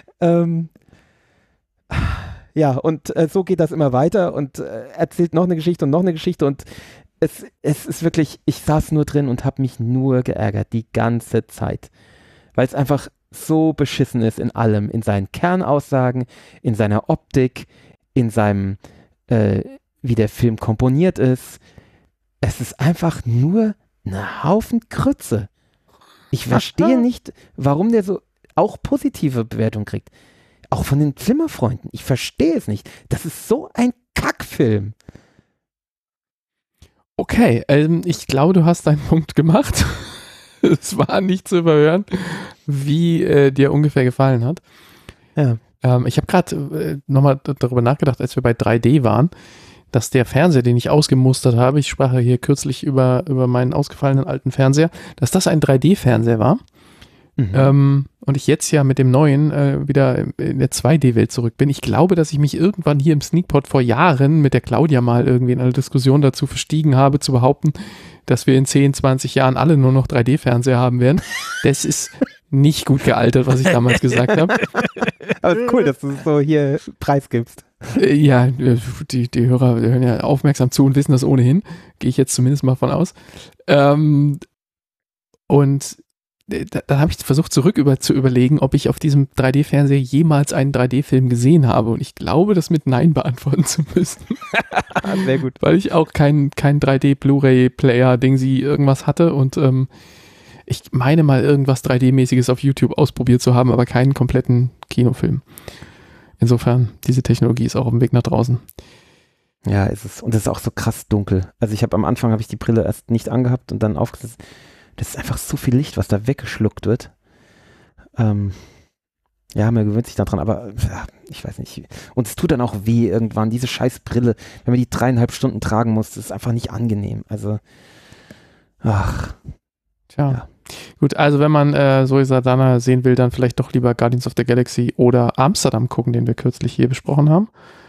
Ja, und so geht das immer weiter und erzählt noch eine Geschichte und es ist wirklich, ich saß nur drin und habe mich nur geärgert, die ganze Zeit. Weil es einfach so beschissen ist in allem, in seinen Kernaussagen, in seiner Optik, in seinem, wie der Film komponiert ist. Es ist einfach nur ein Haufen Krütze. Ich verstehe nicht, warum der so auch positive Bewertungen kriegt. Auch von den Flimmerfreunden. Ich verstehe es nicht. Das ist so ein Kackfilm. Okay, ich glaube, du hast deinen Punkt gemacht. Es war nicht zu überhören, wie dir ungefähr gefallen hat. Ja. Ich habe gerade nochmal darüber nachgedacht, als wir bei 3D waren, dass der Fernseher, den ich ausgemustert habe, ich sprach ja hier kürzlich über meinen ausgefallenen alten Fernseher, dass das ein 3D-Fernseher war. Mhm. Und ich jetzt ja mit dem neuen wieder in der 2D-Welt zurück bin. Ich glaube, dass ich mich irgendwann hier im Sneakpot vor Jahren mit der Claudia mal irgendwie in einer Diskussion dazu verstiegen habe, zu behaupten, dass wir in 10, 20 Jahren alle nur noch 3D-Fernseher haben werden. Das ist nicht gut gealtert, was ich damals gesagt habe. Aber es ist cool, dass du es so hier preisgibst. Ja, die Hörer hören ja aufmerksam zu und wissen das ohnehin. Gehe ich jetzt zumindest mal von aus. Und dann habe ich versucht zu überlegen, ob ich auf diesem 3D-Fernseher jemals einen 3D-Film gesehen habe. Und ich glaube, das mit Nein beantworten zu müssen. Sehr gut. Weil ich auch kein 3D-Blu-ray-Player-Ding irgendwas hatte. Und ich meine mal irgendwas 3D-mäßiges auf YouTube ausprobiert zu haben, aber keinen kompletten Kinofilm. Insofern, diese Technologie ist auch auf dem Weg nach draußen. Ja, ist es. Und es ist auch so krass dunkel. Also am Anfang habe ich die Brille erst nicht angehabt und dann aufgesetzt. Das ist einfach so viel Licht, was da weggeschluckt wird. Ja, man gewöhnt sich daran, aber ich weiß nicht. Und es tut dann auch weh irgendwann, diese scheiß Brille. Wenn man die 3,5 Stunden tragen muss, das ist einfach nicht angenehm. Also, ach. Tja. Ja. Gut, also wenn man Zoe Saldana sehen will, dann vielleicht doch lieber Guardians of the Galaxy oder Amsterdam gucken, den wir kürzlich hier besprochen haben.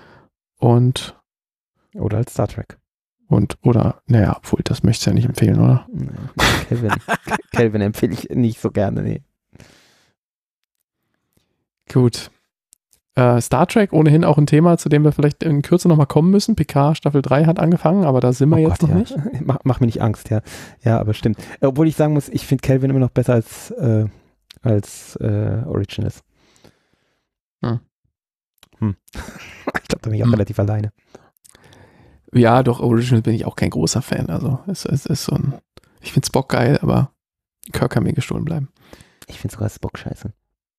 Oder als Star Trek. Naja, obwohl, das möchtest du ja nicht empfehlen, oder? Kelvin empfehle ich nicht so gerne, nee. Gut. Star Trek ohnehin auch ein Thema, zu dem wir vielleicht in Kürze nochmal kommen müssen. Picard Staffel 3 hat angefangen, aber da sind wir jetzt noch nicht. Mach mir nicht Angst, ja. Ja, aber stimmt. Obwohl ich sagen muss, ich finde Kelvin immer noch besser als Originals. Ich glaube, da bin ich auch relativ alleine. Ja, doch, Original bin ich auch kein großer Fan. Also es ist so ein. Ich finde Spock geil, aber Kirk kann mir gestohlen bleiben. Ich finde sogar Spock scheiße.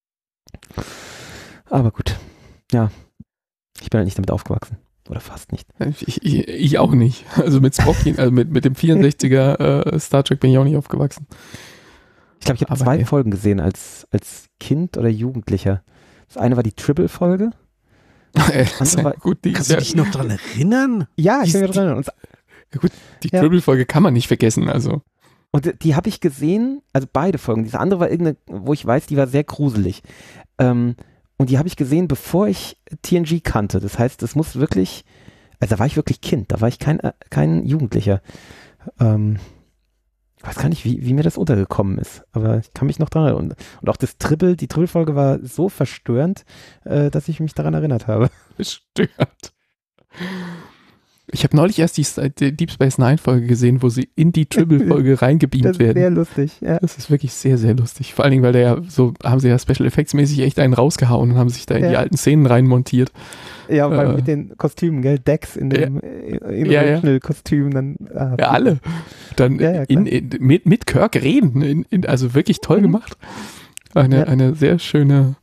Aber gut. Ja. Ich bin halt nicht damit aufgewachsen. Oder fast nicht. Ich auch nicht. Also mit Spock, also mit dem 64er Star Trek bin ich auch nicht aufgewachsen. Ich glaube, ich habe 2 Folgen gesehen als Kind oder Jugendlicher. Das eine war die Tribble-Folge. Kannst du dich noch dran erinnern? Ja, ich kann mich dran erinnern. Ja gut, die Tribble-Folge kann man nicht vergessen, also. Und die habe ich gesehen, also beide Folgen. Diese andere war irgendeine, wo ich weiß, die war sehr gruselig. Und die habe ich gesehen, bevor ich TNG kannte. Das heißt, das muss wirklich, also da war ich wirklich Kind, da war ich kein Jugendlicher. Und Ich weiß gar nicht, wie mir das untergekommen ist, aber ich kann mich noch daran erinnern. Und auch die Triple-Folge war so verstörend, dass ich mich daran erinnert habe. Verstört. Ich habe neulich erst die Deep Space Nine Folge gesehen, wo sie in die Triple-Folge reingebeamt werden. Das ist sehr lustig, ja. Das ist wirklich sehr, sehr lustig. Vor allen Dingen, weil haben sie ja Special Effects mäßig echt einen rausgehauen und haben sich da in die alten Szenen reinmontiert. Ja, weil mit den Kostümen, gell? Dex in dem Original-Kostüm. Dann, alle. Dann mit Kirk reden. Also wirklich toll gemacht. Eine sehr schöne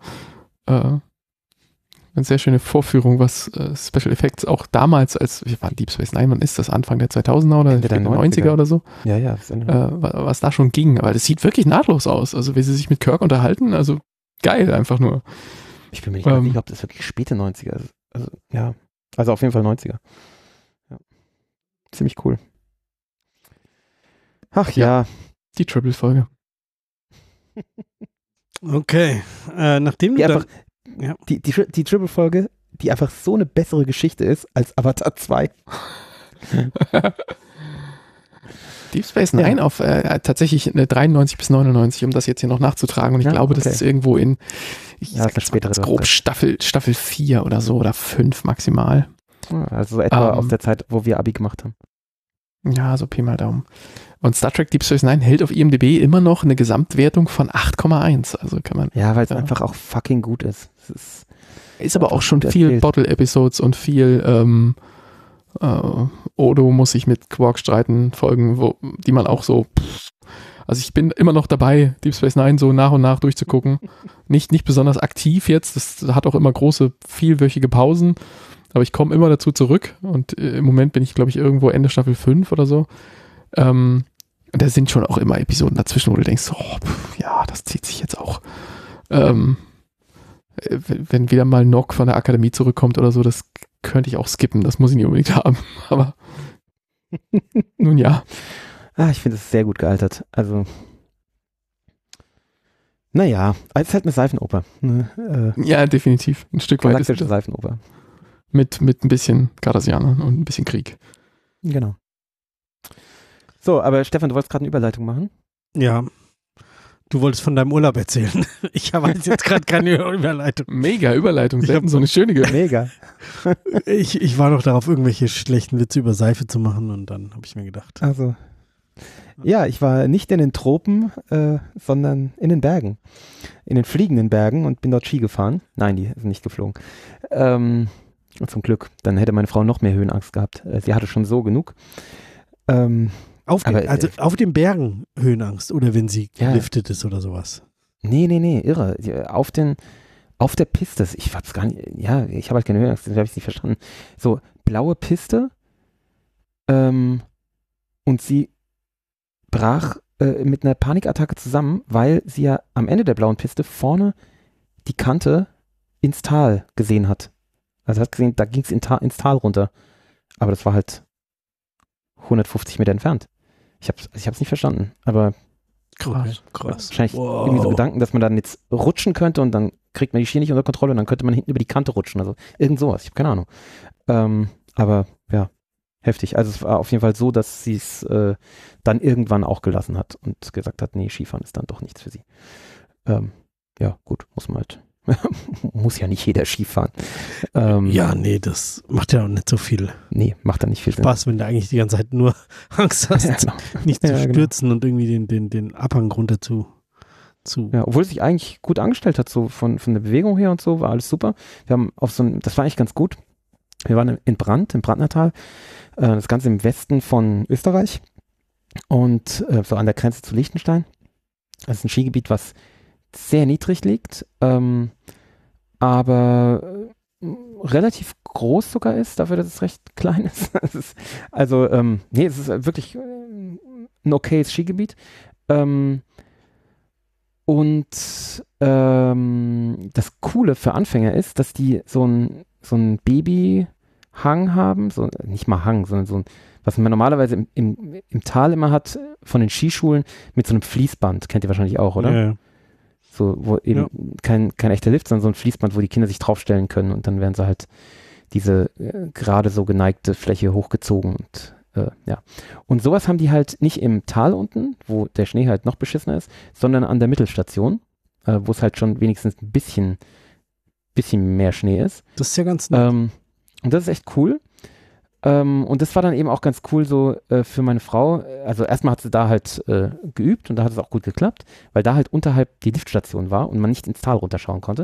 Vorführung, was Special Effects auch damals, wir waren Deep Space Nine, wann ist das? Anfang der 2000er oder der 90er oder so? Ja. Was da schon ging. Aber das sieht wirklich nahtlos aus. Also wie sie sich mit Kirk unterhalten, also geil einfach nur. Ich bin mir nicht sicher, ob das wirklich späte 90er ist. Also auf jeden Fall 90er. Ja. Ziemlich cool. Ach ja. Die Triple-Folge. Okay. Nachdem du die Triple-Folge, die einfach so eine bessere Geschichte ist als Avatar 2. Deep Space Nine auf tatsächlich eine 93 bis 99, um das jetzt hier noch nachzutragen. Und ich glaube, das ist irgendwo in grob Staffel 4 oder so oder 5 maximal. Also so etwa aus der Zeit, wo wir Abi gemacht haben. Ja, so Pi mal Daumen. Und Star Trek Deep Space Nine hält auf IMDb immer noch eine Gesamtwertung von 8,1. Also kann man. Ja, weil es einfach auch fucking gut ist. Ist aber auch schon viel Bottle-Episodes und viel Odo muss sich mit Quark streiten, Folgen, die man auch so. Also ich bin immer noch dabei, Deep Space Nine so nach und nach durchzugucken. Nicht besonders aktiv jetzt. Das hat auch immer große, vielwöchige Pausen. Aber ich komme immer dazu zurück. Und im Moment bin ich, glaube ich, irgendwo Ende Staffel 5 oder so. Und da sind schon auch immer Episoden dazwischen, wo du denkst, das zieht sich jetzt auch. Wenn wieder mal Nock von der Akademie zurückkommt oder so, das könnte ich auch skippen. Das muss ich nicht unbedingt haben. Aber nun ja. Ich finde es sehr gut gealtert. Also, naja, es ist halt eine Seifenoper. Ja, definitiv. Ein Stück weit ist eine Seifenoper. Mit ein bisschen Cardassianern und ein bisschen Krieg. Genau. So, aber Stefan, du wolltest gerade eine Überleitung machen? Ja. Du wolltest von deinem Urlaub erzählen. Ich habe jetzt gerade keine Überleitung. Mega Überleitung, selten so eine schöne Mega. Ich war noch darauf, irgendwelche schlechten Witze über Seife zu machen und dann habe ich mir gedacht. Also. Ja, ich war nicht in den Tropen, sondern in den Bergen. In den fliegenden Bergen und bin dort Ski gefahren. Nein, die sind nicht geflogen. Zum Glück. Dann hätte meine Frau noch mehr Höhenangst gehabt. Sie hatte schon so genug. Auf den Bergen Höhenangst oder wenn sie geliftet ist oder sowas? Nee, irre. Auf der Piste, ich hab's gar nicht, ich habe halt keine Höhenangst, das habe ich nicht verstanden. So, blaue Piste und sie brach mit einer Panikattacke zusammen, weil sie ja am Ende der blauen Piste vorne die Kante ins Tal gesehen hat. Also hat gesehen, da ging es ins Tal runter. Aber das war halt 150 Meter entfernt. Ich hab's nicht verstanden, aber krass. Wahrscheinlich irgendwie so Gedanken, dass man dann jetzt rutschen könnte und dann kriegt man die Ski nicht unter Kontrolle und dann könnte man hinten über die Kante rutschen. Also irgend sowas, ich habe keine Ahnung. Aber ja, heftig. Also es war auf jeden Fall so, dass sie es dann irgendwann auch gelassen hat und gesagt hat, nee, Skifahren ist dann doch nichts für sie. Ja, gut, muss man halt. Muss ja nicht jeder Skifahren. Das macht ja auch nicht so viel. Nee, macht da nicht viel Spaß, wenn du eigentlich die ganze Zeit nur Angst hast, nicht zu stürzen und irgendwie den Abhang runter zu. Ja, obwohl es sich eigentlich gut angestellt hat, so von der Bewegung her und so, war alles super. Wir haben das war eigentlich ganz gut. Wir waren im Brandnertal, das Ganze im Westen von Österreich und so an der Grenze zu Liechtenstein. Das ist ein Skigebiet, was sehr niedrig liegt, aber relativ groß sogar ist, dafür, dass es recht klein ist. Es ist wirklich ein okayes Skigebiet. Und das Coole für Anfänger ist, dass die so ein Babyhang haben, so nicht mal Hang, sondern so ein, was man normalerweise im Tal immer hat von den Skischulen mit so einem Fließband. Kennt ihr wahrscheinlich auch, oder? Ja. So, wo eben kein echter Lift, sondern so ein Fließband, wo die Kinder sich draufstellen können und dann werden sie halt diese gerade so geneigte Fläche hochgezogen und Ja. Und sowas haben die halt nicht im Tal unten, wo der Schnee halt noch beschissener ist, sondern an der Mittelstation, wo es halt schon wenigstens ein bisschen mehr Schnee ist. Das ist ja ganz nett. Und das ist echt cool. Und das war dann eben auch ganz cool so für meine Frau. Also erstmal hat sie da halt geübt und da hat es auch gut geklappt, weil da halt unterhalb die Liftstation war und man nicht ins Tal runterschauen konnte.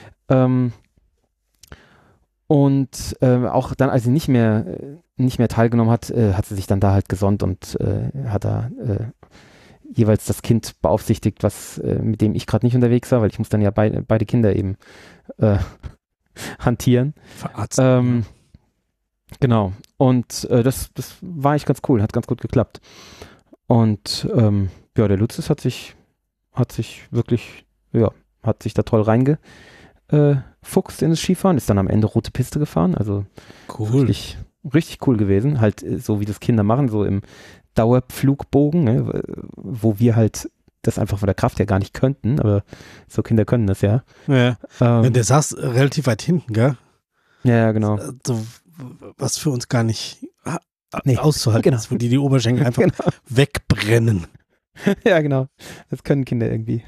Und auch dann, als sie nicht mehr teilgenommen hat, hat sie sich dann da halt gesonnt und hat da jeweils das Kind beaufsichtigt, mit dem ich gerade nicht unterwegs war, weil ich muss dann ja beide Kinder eben hantieren. Verarzten. Genau. Und das war eigentlich ganz cool, hat ganz gut geklappt. Und ja, der Lutz hat sich wirklich, hat sich da toll reingefuchst in das Skifahren, ist dann am Ende rote Piste gefahren, also Cool. richtig cool gewesen, halt so wie das Kinder machen, so im Dauerpflugbogen, ne, wo wir halt das einfach von der Kraft her gar nicht könnten, aber so Kinder können das ja. Ja. Der saß relativ weit hinten, gell? Ja, genau. So, was für uns gar nicht Nee, auszuhalten ist, wo die Oberschenkel einfach wegbrennen. Ja, genau. Das können Kinder irgendwie.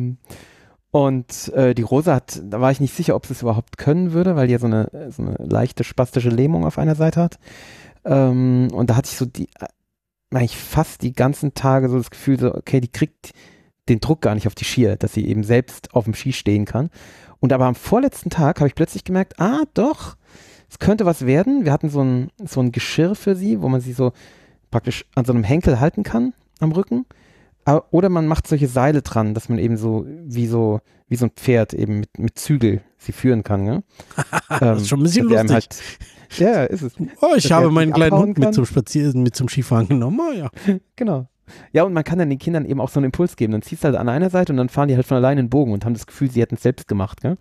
Und die Rosa da war ich nicht sicher, ob sie es überhaupt können würde, weil die ja so eine leichte spastische Lähmung auf einer Seite hat. Und da hatte ich so eigentlich fast die ganzen Tage so das Gefühl, so, okay, die kriegt den Druck gar nicht auf die Skier, dass sie eben selbst auf dem Ski stehen kann. Und aber am vorletzten Tag habe ich plötzlich gemerkt, doch, es könnte was werden. Wir hatten so ein Geschirr für sie, wo man sie so praktisch an so einem Henkel halten kann am Rücken. Oder man macht solche Seile dran, dass man eben so wie so ein Pferd eben mit Zügel sie führen kann. Ne? Das ist schon ein bisschen lustig. Halt, ja, ist es. Oh, ich habe meinen kleinen Hund mit zum Spazieren, mit zum Skifahren genommen. Oh, ja. Genau. Ja, und man kann dann den Kindern eben auch so einen Impuls geben. Dann ziehst du halt an einer Seite und dann fahren die halt von alleine einen Bogen und haben das Gefühl, sie hätten es selbst gemacht. Gell?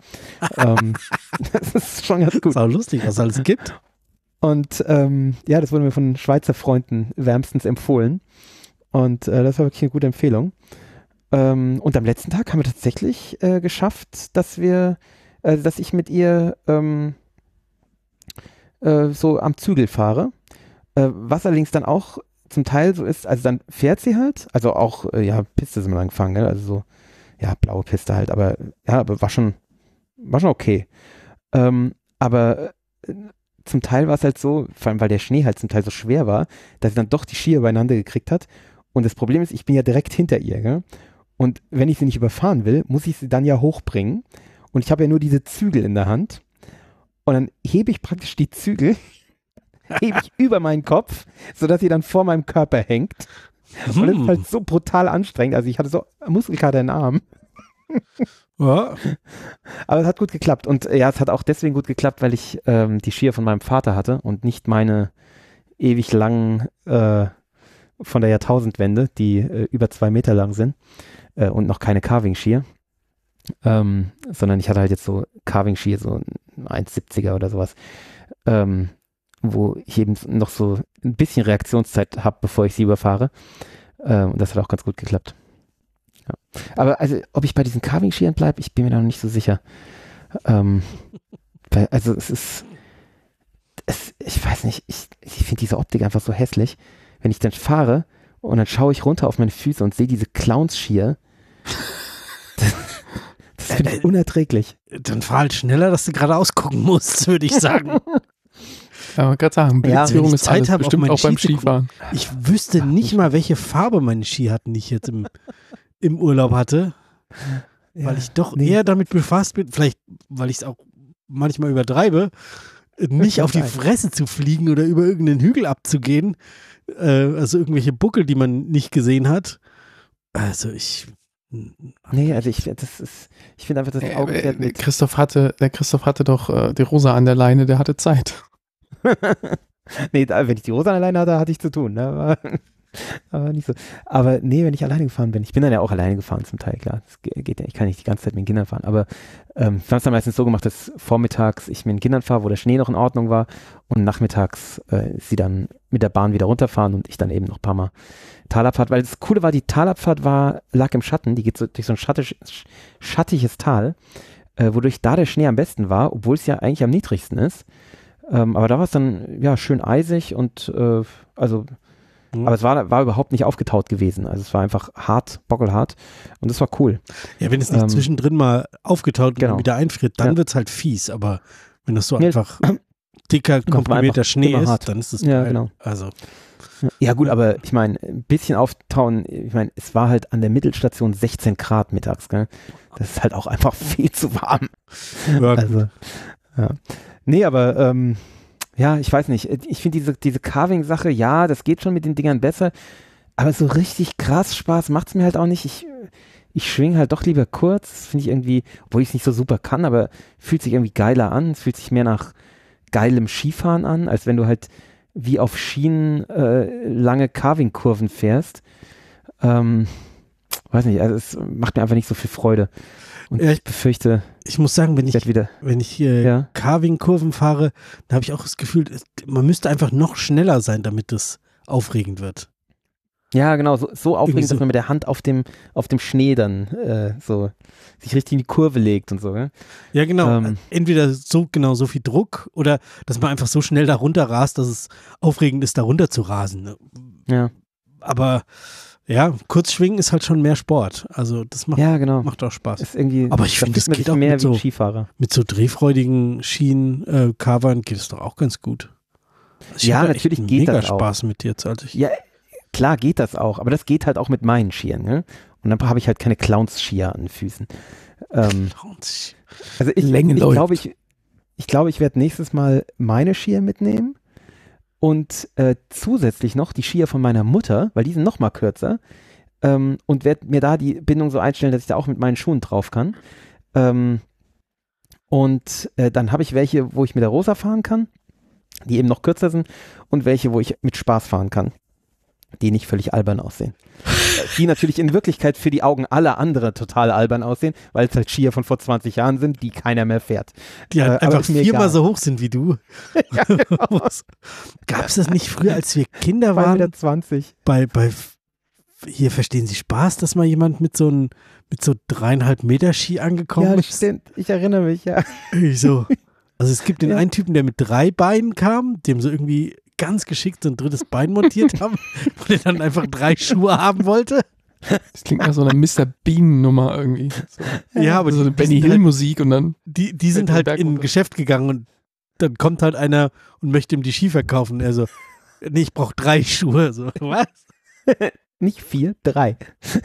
Das ist schon ganz gut. Das ist auch lustig, was es alles gibt. Und ja, das wurde mir von Schweizer Freunden wärmstens empfohlen. Und das war wirklich eine gute Empfehlung. Und am letzten Tag haben wir tatsächlich geschafft, dass ich mit ihr so am Zügel fahre. Was allerdings dann auch zum Teil so ist, also dann fährt sie halt, also auch, Piste sind wir dann gefahren, gell? Also so, ja, blaue Piste halt, aber war schon okay. Aber zum Teil war es halt so, vor allem weil der Schnee halt zum Teil so schwer war, dass sie dann doch die Skier übereinander gekriegt hat. Und das Problem ist, ich bin ja direkt hinter ihr, gell? Und wenn ich sie nicht überfahren will, muss ich sie dann ja hochbringen. Und ich habe ja nur diese Zügel in der Hand. Und dann hebe ich praktisch die Zügel, hebe ich über meinen Kopf, sodass sie dann vor meinem Körper hängt. Und das ist halt so brutal anstrengend. Also ich hatte so Muskelkater in den Armen. Ja. Aber es hat gut geklappt. Und ja, es hat auch deswegen gut geklappt, weil ich die Skier von meinem Vater hatte und nicht meine ewig langen von der Jahrtausendwende, die über 2 Meter lang sind und noch keine Carving-Skier. Sondern ich hatte halt jetzt so Carving-Skier, so ein 1,70er oder sowas, wo ich eben noch so ein bisschen Reaktionszeit habe, bevor ich sie überfahre. Und das hat auch ganz gut geklappt. Ja. Aber also, ob ich bei diesen Carving-Skiern bleibe, ich bin mir da noch nicht so sicher. Also ich weiß nicht, ich finde diese Optik einfach so hässlich. Wenn ich dann fahre und dann schaue ich runter auf meine Füße und sehe diese Clowns-Skier, das finde ich unerträglich. Dann fahr halt schneller, dass du geradeaus gucken musst, würde ich sagen. Ja, man kann sagen, Blitzierung ist alles, bestimmt auch beim Skifahren. Ich wüsste nicht mal, welche Farbe meine Ski hatten, die ich jetzt im Urlaub hatte, weil ich doch eher damit befasst bin, vielleicht, weil ich es auch manchmal übertreibe, nicht auf die Fresse zu fliegen oder über irgendeinen Hügel abzugehen, also irgendwelche Buckel, die man nicht gesehen hat. Also ich finde einfach das Augenpferd mit. Der Christoph hatte doch die Rosa an der Leine, der hatte Zeit. Nee, wenn ich die Rosa alleine hatte, hatte ich zu tun. Ne? Aber nicht so. Aber nee, wenn ich alleine gefahren bin, ich bin dann ja auch alleine gefahren zum Teil, klar. Das geht ja, ich kann nicht die ganze Zeit mit den Kindern fahren. Aber wir haben es dann meistens so gemacht, dass vormittags ich mit den Kindern fahre, wo der Schnee noch in Ordnung war und nachmittags sie dann mit der Bahn wieder runterfahren und ich dann eben noch ein paar Mal Talabfahrt. Weil das Coole war, die Talabfahrt lag im Schatten, die geht so durch so ein schattiges Tal, wodurch da der Schnee am besten war, obwohl es ja eigentlich am niedrigsten ist. Aber da war es dann ja schön eisig und aber es war überhaupt nicht aufgetaut gewesen. Also es war einfach hart, bockelhart und das war cool. Ja, wenn es nicht zwischendrin mal aufgetaut und genau. dann wieder einfriert, dann wird es halt fies. Aber wenn das so einfach dicker, komprimierter Schnee ist, dann ist es geil. Ja, genau. Also. Ja gut, aber ich meine, ein bisschen auftauen, ich meine, es war halt an der Mittelstation 16 Grad mittags, gell? Das ist halt auch einfach viel zu warm. Ja, also, ja. Nee, aber ja, ich weiß nicht, ich finde diese Carving-Sache, ja, das geht schon mit den Dingern besser, aber so richtig krass Spaß macht es mir halt auch nicht. Ich schwinge halt doch lieber kurz, das finde ich irgendwie, obwohl ich es nicht so super kann, aber fühlt sich irgendwie geiler an, es fühlt sich mehr nach geilem Skifahren an, als wenn du halt wie auf Schienen lange Carving-Kurven fährst. Weiß nicht, also es macht mir einfach nicht so viel Freude. Und ja, ich befürchte, ich muss sagen, wenn ich hier Carving-Kurven fahre, dann habe ich auch das Gefühl, man müsste einfach noch schneller sein, damit das aufregend wird. Ja, genau, so aufregend, dass man mit der Hand auf dem Schnee dann so sich richtig in die Kurve legt und so. Gell? Ja, genau. Entweder so viel Druck oder dass man einfach so schnell da runter rast, dass es aufregend ist, da runter zu rasen. Ja. Aber ja, Kurzschwingen ist halt schon mehr Sport. Also das macht auch Spaß. Ist irgendwie, aber ich finde, das geht auch mehr mit so Skifahrer. Mit so drehfreudigen Schienen, Carvern geht es doch auch ganz gut. Also ja, natürlich geht das auch. Spaß mit dir jetzt, als ich. Ja, klar geht das auch, aber das geht halt auch mit meinen Skiern, ne? Und dann habe ich halt keine Clowns-Skier an den Füßen. Also ich glaube, ich werde nächstes Mal meine Skier mitnehmen und zusätzlich noch die Skier von meiner Mutter, weil die sind noch mal kürzer, und werde mir da die Bindung so einstellen, dass ich da auch mit meinen Schuhen drauf kann. Und dann habe ich welche, wo ich mit der Rosa fahren kann, die eben noch kürzer sind, und welche, wo ich mit Spaß fahren kann, die nicht völlig albern aussehen. Die natürlich in Wirklichkeit für die Augen aller anderen total albern aussehen, weil es halt Skier von vor 20 Jahren sind, die keiner mehr fährt. Die halt einfach viermal so hoch sind wie du. Ja, genau. Gab es das nicht früher, als wir Kinder waren? 2,20 Bei hier verstehen Sie Spaß, dass mal jemand mit so 3,5 Meter Ski angekommen ist? Ja, stimmt. Ich erinnere mich, ja. So. Also es gibt den einen Typen, der mit 3 Beinen kam, dem so irgendwie ganz geschickt so ein drittes Bein montiert haben, wo der dann einfach 3 Schuhe haben wollte. Das klingt nach so einer Mr. Bean-Nummer irgendwie. So. Ja, aber so eine Benny Hill-Musik und dann. Die sind halt in ein Geschäft gegangen und dann kommt halt einer und möchte ihm die Ski verkaufen. Er so, nee, ich brauche 3 Schuhe. So, was? Nicht 4, 3.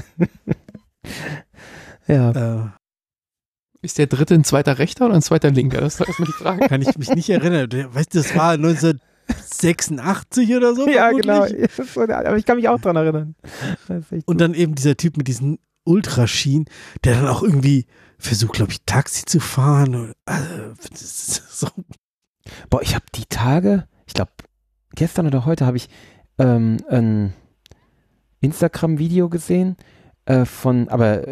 Ja. Ist der dritte ein zweiter Rechter oder ein zweiter Linker? Das ist erstmal die Frage. Kann ich mich nicht erinnern. Weißt du, das war 1986 oder so? Ja, genau. Aber ich kann mich auch dran erinnern. Und dann eben dieser Typ mit diesen Ultraskien, der dann auch irgendwie versucht, glaube ich, Taxi zu fahren. So. Boah, ich habe die Tage, ich glaube, gestern oder heute habe ich ein Instagram-Video gesehen, von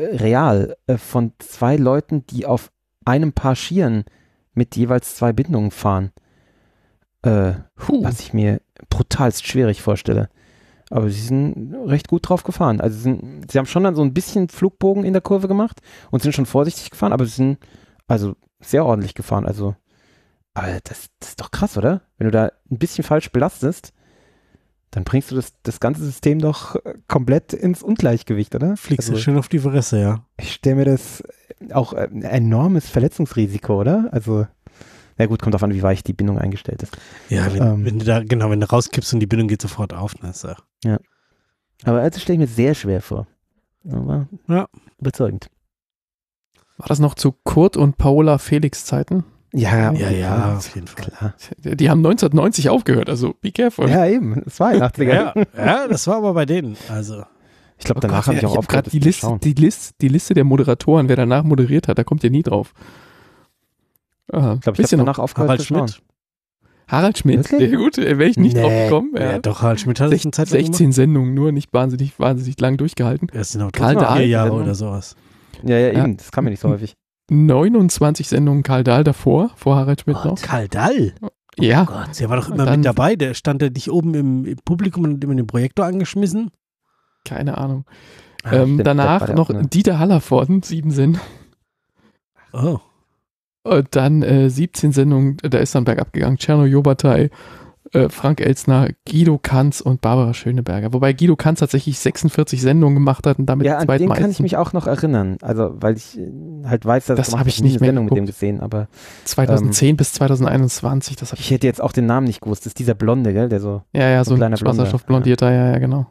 2 Leuten, die auf einem Paar Skiern mit jeweils 2 Bindungen fahren. Was ich mir brutalst schwierig vorstelle. Aber sie sind recht gut drauf gefahren. Also sie haben schon dann so ein bisschen Flugbogen in der Kurve gemacht und sind schon vorsichtig gefahren, aber sie sind also sehr ordentlich gefahren. Also, aber das ist doch krass, oder? Wenn du da ein bisschen falsch belastest, dann bringst du das ganze System doch komplett ins Ungleichgewicht, oder? Fliegst du schön auf die Fresse, ja. Ich stelle mir das auch ein enormes Verletzungsrisiko, oder? Also, na gut, kommt drauf an, wie weich die Bindung eingestellt ist. Ja, wenn du rauskippst und die Bindung geht sofort auf, dann ist er. Ja. Aber also stelle ich mir sehr schwer vor. Aber ja, überzeugend. War das noch zu Kurt und Paola Felix Zeiten? Ja, auf jeden Fall. Klar. Die haben 1990 aufgehört, also be careful. Ja, eben. Das war 80er. Ja, das war aber bei denen. Also. Ich glaube, danach habe ich auch aufgehört, die Liste der Moderatoren, wer danach moderiert hat, da kommt ja nie drauf. Ich glaube, ich habe danach aufgehört. Harald Schmidt. Harald Schmidt, sehr gut, wäre ich nicht drauf gekommen. Ja, doch, Harald Schmidt hat 16 Sendungen nur, nicht wahnsinnig lang durchgehalten. Er ist genau Karl Dahl 4 Jahre oder sowas. Ja, eben, das kann mir nicht so häufig. 29 Sendungen Karl Dahl davor, vor Harald Schmidt noch. Karl Dahl? Ja. Oh Gott, der war doch immer mit dabei. Der stand ja nicht oben im Publikum und hat immer den Projektor angeschmissen. Keine Ahnung. Danach noch Dieter Hallervorden, 7 Sendungen. Oh. Und dann 17 Sendungen, da ist dann bergab gegangen. Tscherno Jobatai, Frank Elstner, Guido Kanz und Barbara Schöneberger. Wobei Guido Kanz tatsächlich 46 Sendungen gemacht hat und damit ja, an den kann ich mich auch noch erinnern. Also, weil ich halt weiß, dass das habe ich nicht mehr Sendung geguckt. mit dem gesehen, aber 2010 bis 2021, das habe ich hätte jetzt auch den Namen nicht gewusst. Das ist dieser Blonde, gell, der so ja, so ein kleiner Blonder. Wasserstoffblondierter, ja, genau.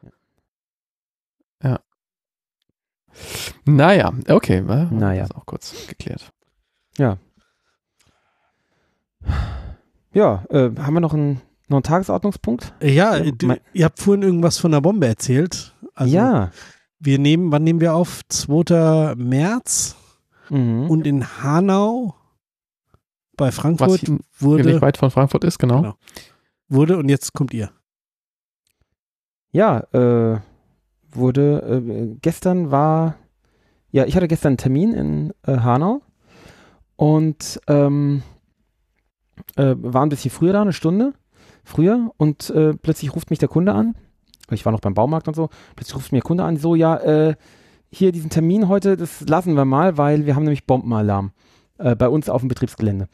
Ja. Naja, okay, naja. Das ist auch kurz geklärt. Ja. Ja, haben wir noch einen Tagesordnungspunkt? Ja, ihr habt vorhin irgendwas von der Bombe erzählt. Also ja. wann nehmen wir auf? 2. März und in Hanau bei Frankfurt was nicht weit von Frankfurt ist, genau. Wurde und jetzt kommt ihr. Ja, gestern ich hatte gestern einen Termin in Hanau und war ein bisschen früher da, eine Stunde früher und plötzlich ruft mich der Kunde an. Ich war noch beim Baumarkt und so. Plötzlich ruft mich der Kunde an, so, ja, hier diesen Termin heute, das lassen wir mal, weil wir haben nämlich Bombenalarm bei uns auf dem Betriebsgelände.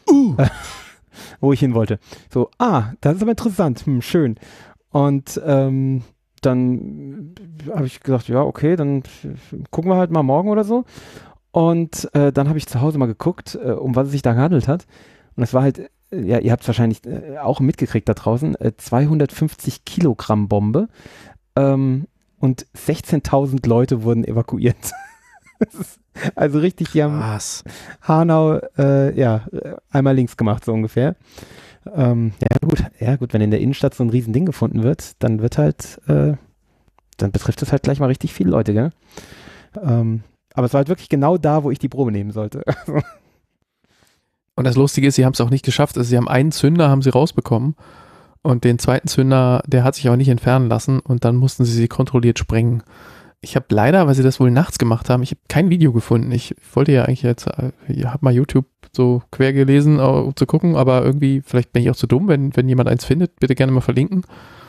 Wo ich hin wollte. So, das ist aber interessant, schön. Und dann habe ich gesagt, ja, okay, dann gucken wir halt mal morgen oder so. Und dann habe ich zu Hause mal geguckt, um was es sich da gehandelt hat. Und es war halt, ja, ihr habt es wahrscheinlich auch mitgekriegt da draußen, 250 Kilogramm Bombe und 16.000 Leute wurden evakuiert. Also richtig, die haben Hanau einmal links gemacht, so ungefähr. Ja gut, wenn in der Innenstadt so ein Riesending gefunden wird, dann betrifft es halt gleich mal richtig viele Leute, gell? Aber es war halt wirklich genau da, wo ich die Probe nehmen sollte. Und das Lustige ist, sie haben es auch nicht geschafft. Also sie haben einen Zünder, haben sie rausbekommen und den zweiten Zünder, der hat sich auch nicht entfernen lassen und dann mussten sie kontrolliert sprengen. Ich habe leider, weil sie das wohl nachts gemacht haben, ich habe kein Video gefunden. Ich wollte ja eigentlich jetzt, ich habe mal YouTube so quer gelesen, um zu gucken, aber irgendwie, vielleicht bin ich auch zu dumm, wenn jemand eins findet, bitte gerne mal verlinken.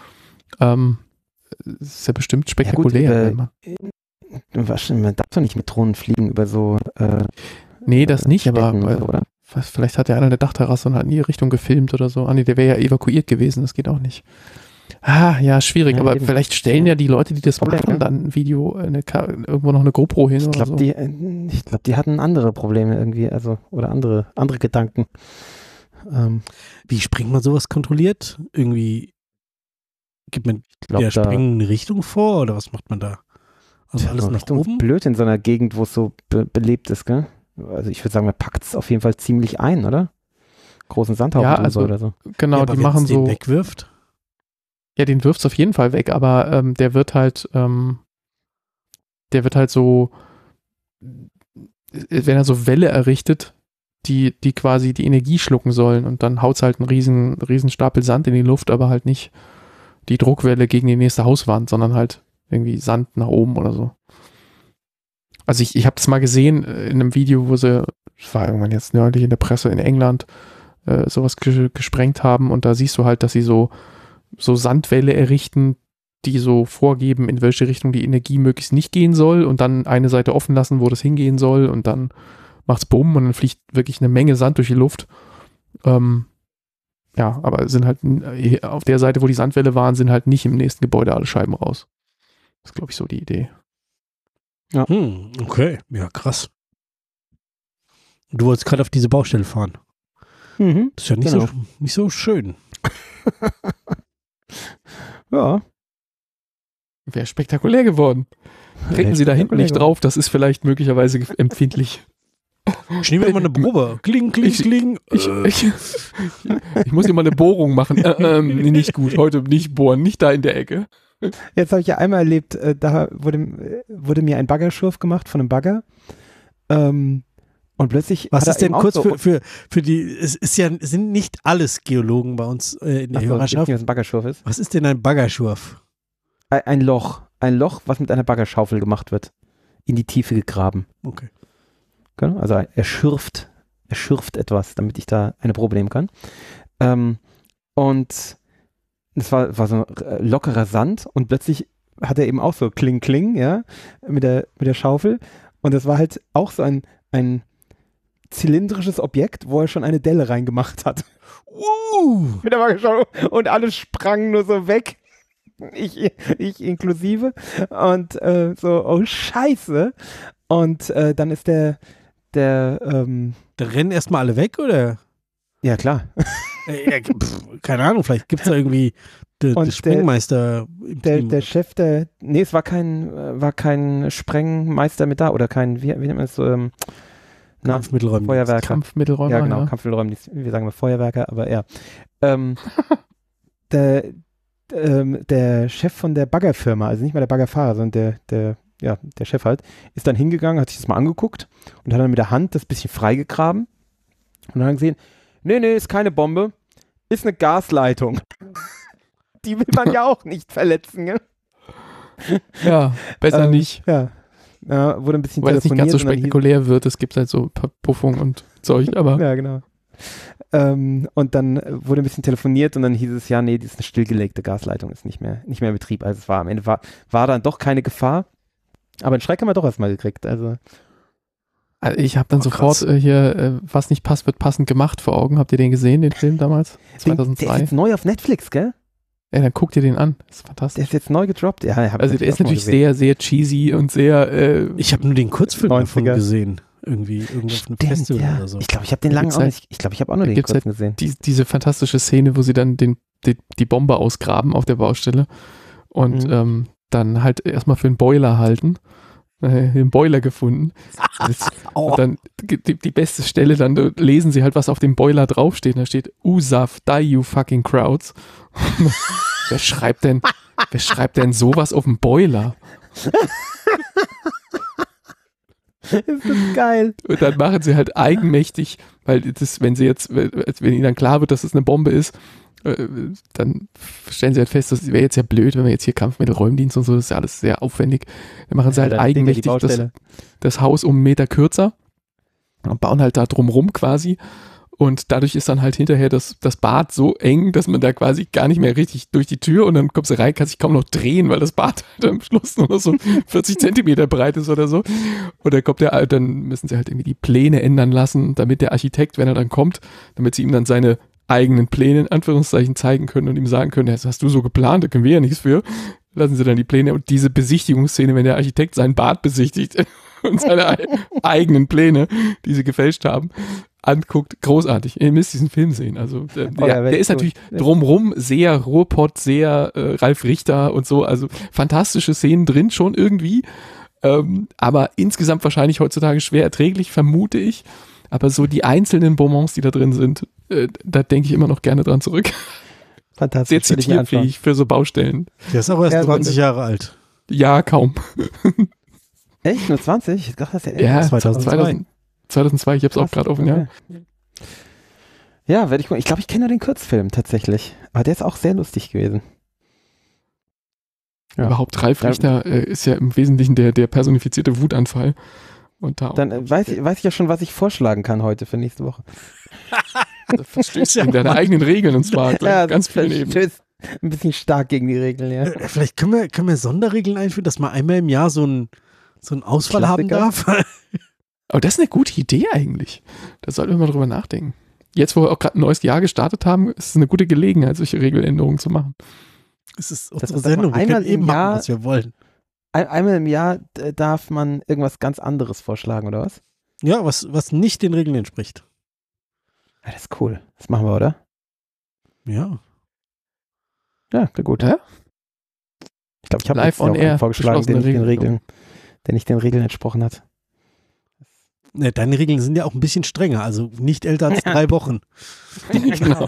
Ist ja bestimmt spektakulär. Ja gut, man darf doch nicht mit Drohnen fliegen über so nee, das nicht, Städten, aber oder? Vielleicht hat ja einer eine Dachterrasse und hat in die Richtung gefilmt oder so. Nee, der wäre ja evakuiert gewesen, das geht auch nicht. Ja, schwierig, ja, aber eben. Vielleicht stellen ja die Leute, die das machen, dann ein Video, irgendwo noch eine GoPro hin oder so. Ich glaube, die hatten andere Probleme irgendwie, also, oder andere Gedanken. Wie springt man sowas kontrolliert? Irgendwie gibt man der Springen eine Richtung vor oder was macht man da? Also alles nach oben? Blöd in so einer Gegend, wo es so belebt ist, gell? Also ich würde sagen, man packt es auf jeden Fall ziemlich ein, oder? Großen Sandhaufen oder so. Genau, ja, die machen so. Den wegwirft? Ja, den wirft es auf jeden Fall weg, aber der wird halt so, wenn er so Wälle errichtet, die quasi die Energie schlucken sollen und dann haut es halt einen riesen Stapel Sand in die Luft, aber halt nicht die Druckwelle gegen die nächste Hauswand, sondern halt irgendwie Sand nach oben oder so. Also ich habe das mal gesehen in einem Video, wo sie, das war irgendwann jetzt neulich in der Presse in England, sowas gesprengt haben und da siehst du halt, dass sie so Sandwälle errichten, die so vorgeben, in welche Richtung die Energie möglichst nicht gehen soll und dann eine Seite offen lassen, wo das hingehen soll und dann macht's bumm und dann fliegt wirklich eine Menge Sand durch die Luft. Ja, aber sind halt auf der Seite, wo die Sandwälle waren, sind halt nicht im nächsten Gebäude alle Scheiben raus. Das ist, glaube ich, so die Idee. Ja. Okay, ja, krass. Du wolltest gerade auf diese Baustelle fahren. Mhm, das ist ja nicht so schön. Ja. Wäre spektakulär geworden. Treten Sie da hinten nicht drauf, das ist vielleicht möglicherweise empfindlich. Ich nehme mal eine Probe. Kling, kling, kling. Ich muss hier mal eine Bohrung machen. Nicht gut, heute nicht bohren, nicht da in der Ecke. Jetzt habe ich ja einmal erlebt, da wurde mir ein Baggerschurf gemacht von einem Bagger. Und plötzlich. Was ist denn kurz für die, sind nicht alles Geologen bei uns in der Hörerschaft. Was ein Baggerschurf ist? Was ist denn ein Baggerschurf? Ein Loch, was mit einer Baggerschaufel gemacht wird. In die Tiefe gegraben. Okay. Also er schürft etwas, damit ich da eine Probe nehmen kann. Und das war so lockerer Sand und plötzlich hat er eben auch so Kling, Kling, ja, mit der Schaufel. Und das war halt auch so ein zylindrisches Objekt, wo er schon eine Delle reingemacht hat. Wieder mal geschaut und alles sprang nur so weg. Ich inklusive. Und so, oh Scheiße. Und dann ist der rennen erstmal alle weg, oder? Ja, klar. Keine Ahnung, vielleicht gibt es da irgendwie den Sprengmeister im Team. Der Chef, es war kein Sprengmeister mit da oder kein, wie nennt man das so, Kampfmittelräume. Feuerwerker. Kampfmittelräume. Ja, genau, Kampfmittelräume, wir sagen wir Feuerwerker, aber ja. Der Chef von der Baggerfirma, also nicht mal der Baggerfahrer, sondern der Chef halt, ist dann hingegangen, hat sich das mal angeguckt und hat dann mit der Hand das bisschen freigegraben und dann gesehen, nee, ist keine Bombe, ist eine Gasleitung. Die will man ja auch nicht verletzen, ne? Ja, besser nicht. Ja, wurde ein bisschen weil es nicht ganz so spektakulär wird, es gibt halt so Puffung und Zeug, aber... Ja, genau. Und dann wurde ein bisschen telefoniert und dann hieß es, ja, nee, die ist eine stillgelegte Gasleitung, ist nicht mehr in Betrieb. Also es war am Ende war dann doch keine Gefahr, aber einen Schreck haben wir doch erstmal gekriegt. Also ich habe dann sofort hier, was nicht passt, wird passend gemacht vor Augen. Habt ihr den gesehen, den Film damals? 2002? Der ist jetzt neu auf Netflix, gell? Ja, dann guckt ihr den an. Das ist fantastisch. Der ist jetzt neu gedroppt. Ja, also der ist natürlich sehr, sehr cheesy und sehr... ich habe nur den Kurzfilm davon gesehen. Irgendwie auf einem Festival oder so. Ich glaube, ich habe den langen auch nicht. Ich glaube, ich habe auch nur den kurzen gesehen. Diese fantastische Szene, wo sie dann die Bombe ausgraben auf der Baustelle und dann halt erstmal für einen Boiler halten. Den Boiler gefunden. Und dann die beste Stelle, dann lesen sie halt, was auf dem Boiler draufsteht. Da steht USAF, die you fucking crowds. Wer schreibt denn sowas auf dem Boiler? Ist das geil. Und dann machen sie halt eigenmächtig, weil wenn ihnen dann klar wird, dass es eine Bombe ist, dann stellen sie halt fest, das wäre jetzt ja blöd, wenn wir jetzt hier Kampfmittelräumdienst und so, das ist ja alles sehr aufwendig. Dann machen sie halt eigenmächtig das Haus um einen Meter kürzer und bauen halt da drumrum quasi. Und dadurch ist dann halt hinterher das Bad so eng, dass man da quasi gar nicht mehr richtig durch die Tür und dann kommst du rein, kannst dich kaum noch drehen, weil das Bad halt am Schluss nur so 40 Zentimeter breit ist oder so. Und dann müssen sie halt irgendwie die Pläne ändern lassen, damit der Architekt, wenn er dann kommt, damit sie ihm dann seine eigenen Pläne in Anführungszeichen zeigen können und ihm sagen können, das hast du so geplant, da können wir ja nichts für. Lassen sie dann die Pläne und diese Besichtigungsszene, wenn der Architekt sein Bad besichtigt und seine eigenen Pläne, die sie gefälscht haben, anguckt, großartig. Ihr müsst diesen Film sehen. Also der ist natürlich drumrum sehr Ruhrpott, sehr Ralf Richter und so, also fantastische Szenen drin schon irgendwie, aber insgesamt wahrscheinlich heutzutage schwer erträglich, vermute ich. Aber so die einzelnen Bonbons, die da drin sind, da denke ich immer noch gerne dran zurück. Fantastisch. Sehr zitierfähig für so Baustellen. Der ist auch erst 20 Jahre alt. Ja, kaum. Echt? Nur 20? Ich dachte, das ist ja 2002. 2002, ich habe es auch gerade offen, okay. Ja, werde ich gucken. Ich glaube, ich kenne nur den Kurzfilm tatsächlich. Aber der ist auch sehr lustig gewesen. Ja. Überhaupt, Ralf Richter ist ja im Wesentlichen der personifizierte Wutanfall. Und da dann weiß ich ja schon, was ich vorschlagen kann heute für nächste Woche. Du verstößt gegen deine eigenen Regeln und zwar ganz viele Ebenen. Ein bisschen stark gegen die Regeln, ja. Vielleicht können wir Sonderregeln einführen, dass man einmal im Jahr so einen Ausfall haben darf. Aber das ist eine gute Idee eigentlich. Da sollten wir mal drüber nachdenken. Jetzt, wo wir auch gerade ein neues Jahr gestartet haben, ist es eine gute Gelegenheit, solche Regeländerungen zu machen. Es ist unsere Sendung, wir können eben machen, was wir wollen. Einmal im Jahr darf man irgendwas ganz anderes vorschlagen, oder was? Ja, was nicht den Regeln entspricht. Ja, das ist cool. Das machen wir, oder? Ja. Ja, gut. Ja? Ich glaube, ich habe Live on Air vorgeschlagen, der nicht den Regeln entsprochen hat. Ne, deine Regeln sind ja auch ein bisschen strenger, also nicht älter als 3 Wochen. Genau.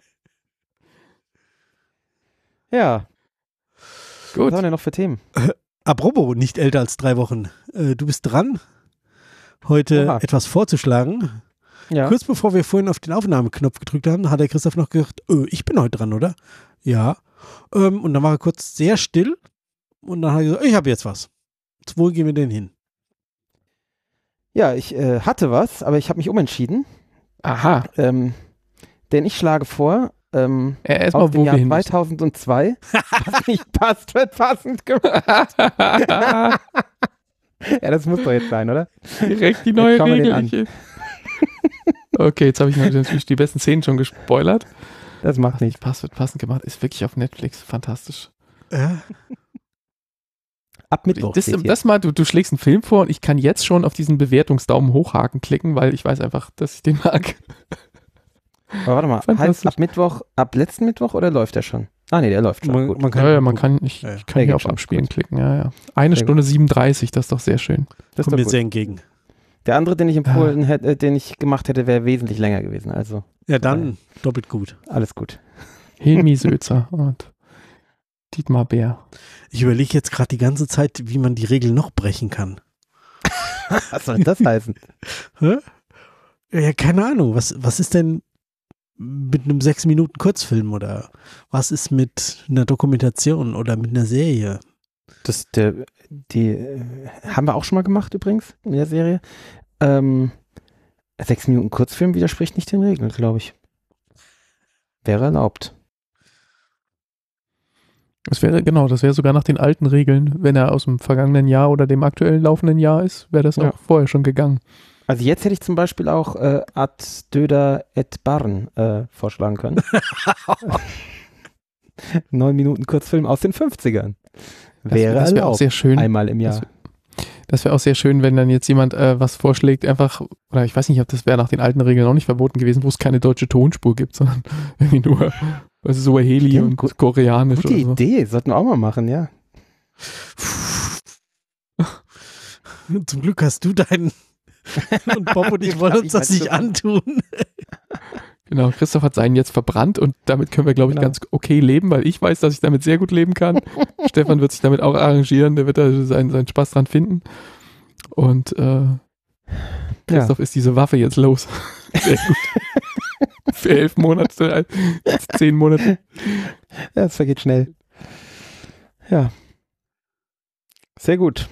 Ja. Gut. Was haben wir denn noch für Themen? Apropos nicht älter als 3 Wochen. Du bist dran, heute etwas vorzuschlagen. Ja. Kurz bevor wir vorhin auf den Aufnahmeknopf gedrückt haben, hat der Christoph noch gesagt, ich bin heute dran, oder? Ja. Und dann war er kurz sehr still und dann hat er gesagt, ich habe jetzt was. Wo gehen wir denn hin? Ja, ich hatte was, aber ich habe mich umentschieden. Aha. Denn ich schlage vor, aus dem Jahr 2002, was nicht passt, wird passend gemacht. Ja, das muss doch jetzt sein, oder? Direkt die neue Regel. Okay, jetzt habe ich natürlich die besten Szenen schon gespoilert. Das macht nichts. Wird passend gemacht. Ist wirklich auf Netflix. Fantastisch. Ja. Ab Mittwoch. Das mal, du schlägst einen Film vor und ich kann jetzt schon auf diesen Bewertungsdaumen hochhaken klicken, weil ich weiß einfach, dass ich den mag. Aber warte mal, heißt ab Mittwoch, ab letzten Mittwoch oder läuft der schon? Ah nee, der läuft schon. Ich kann hier auf Abspielen klicken. Ja. 1 Stunde 37, das ist doch sehr schön. Das kommt mir sehr entgegen. Der andere, den ich empfohlen hätte, den ich gemacht hätte, wäre wesentlich länger gewesen. Also. Ja, dann doppelt gut. Alles gut. Hilmi Sölzer und Dietmar Bär. Ich überlege jetzt gerade die ganze Zeit, wie man die Regel noch brechen kann. Was soll das heißen? Ja, keine Ahnung. Was ist denn mit einem 6-Minuten-Kurzfilm oder was ist mit einer Dokumentation oder mit einer Serie? Die haben wir auch schon mal gemacht übrigens in der Serie. 6 Minuten Kurzfilm widerspricht nicht den Regeln, glaube ich. Wäre erlaubt. Das wäre sogar nach den alten Regeln, wenn er aus dem vergangenen Jahr oder dem aktuellen laufenden Jahr ist, wäre das auch vorher schon gegangen. Also jetzt hätte ich zum Beispiel auch Ad Döder et Barn vorschlagen können. 9 Minuten Kurzfilm aus den 50ern. Wäre erlaubt. Auch sehr schön. Einmal im Jahr. Das wäre auch sehr schön, wenn dann jetzt jemand was vorschlägt, einfach, oder ich weiß nicht, ob das wäre nach den alten Regeln auch nicht verboten gewesen, wo es keine deutsche Tonspur gibt, sondern irgendwie nur Swahili und Koreanisch. Gute Idee, sollten wir auch mal machen, ja. Zum Glück hast du deinen und Bob und ich wollen uns das nicht antun. Genau, Christoph hat seinen jetzt verbrannt und damit können wir, glaube ich, ganz okay leben, weil ich weiß, dass ich damit sehr gut leben kann. Stefan wird sich damit auch arrangieren, der wird da seinen Spaß dran finden. Und Christoph ist diese Waffe jetzt los. Sehr gut. Für 11 Monate, 10 Monate. Ja, das vergeht schnell. Ja. Sehr gut.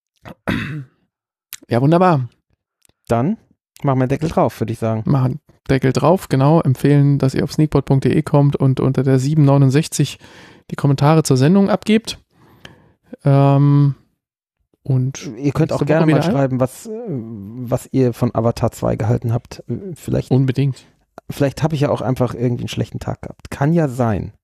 Ja, wunderbar. Dann machen wir den Deckel drauf, würde ich sagen. Machen Deckel drauf, genau. Empfehlen, dass ihr auf sneakpot.de kommt und unter der 769 die Kommentare zur Sendung abgebt. Und ihr könnt auch gerne mal schreiben, was ihr von Avatar 2 gehalten habt. Vielleicht. Unbedingt. Vielleicht habe ich ja auch einfach irgendwie einen schlechten Tag gehabt. Kann ja sein.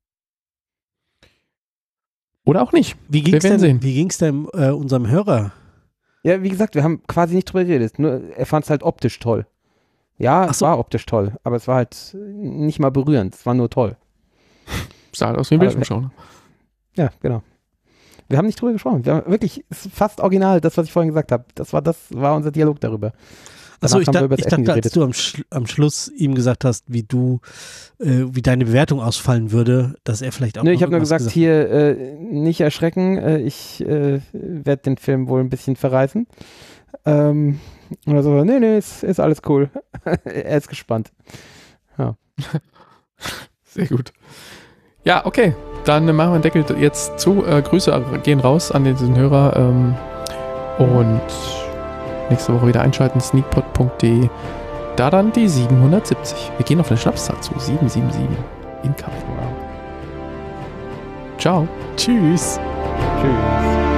Oder auch nicht. Wie ging es denn unserem Hörer? Ja, wie gesagt, wir haben quasi nicht drüber geredet. Nur er fand es halt optisch toll. Ja, es war optisch toll, aber es war halt nicht mal berührend. Es war nur toll. Sah halt aus wie ein Bildschirmschau. Ja, genau. Wir haben nicht drüber gesprochen. Wir haben wirklich, es ist fast original, das, was ich vorhin gesagt habe. Das war unser Dialog darüber. Achso, ich dachte, als du am Schluss ihm gesagt hast, wie deine Bewertung ausfallen würde, dass er vielleicht auch. Nö, ich habe nur gesagt, hier nicht erschrecken, ich werde den Film wohl ein bisschen verreißen. Oder so, nee, ist alles cool. Er ist gespannt. Ja. Sehr gut. Ja, okay. Dann machen wir den Deckel jetzt zu. Grüße gehen raus an diesen Hörer. Und nächste Woche wieder einschalten, sneakpot.de. Da dann die 770. Wir gehen auf eine Schnapszahl zu. 777 in Kampf. Ciao. Tschüss. Tschüss.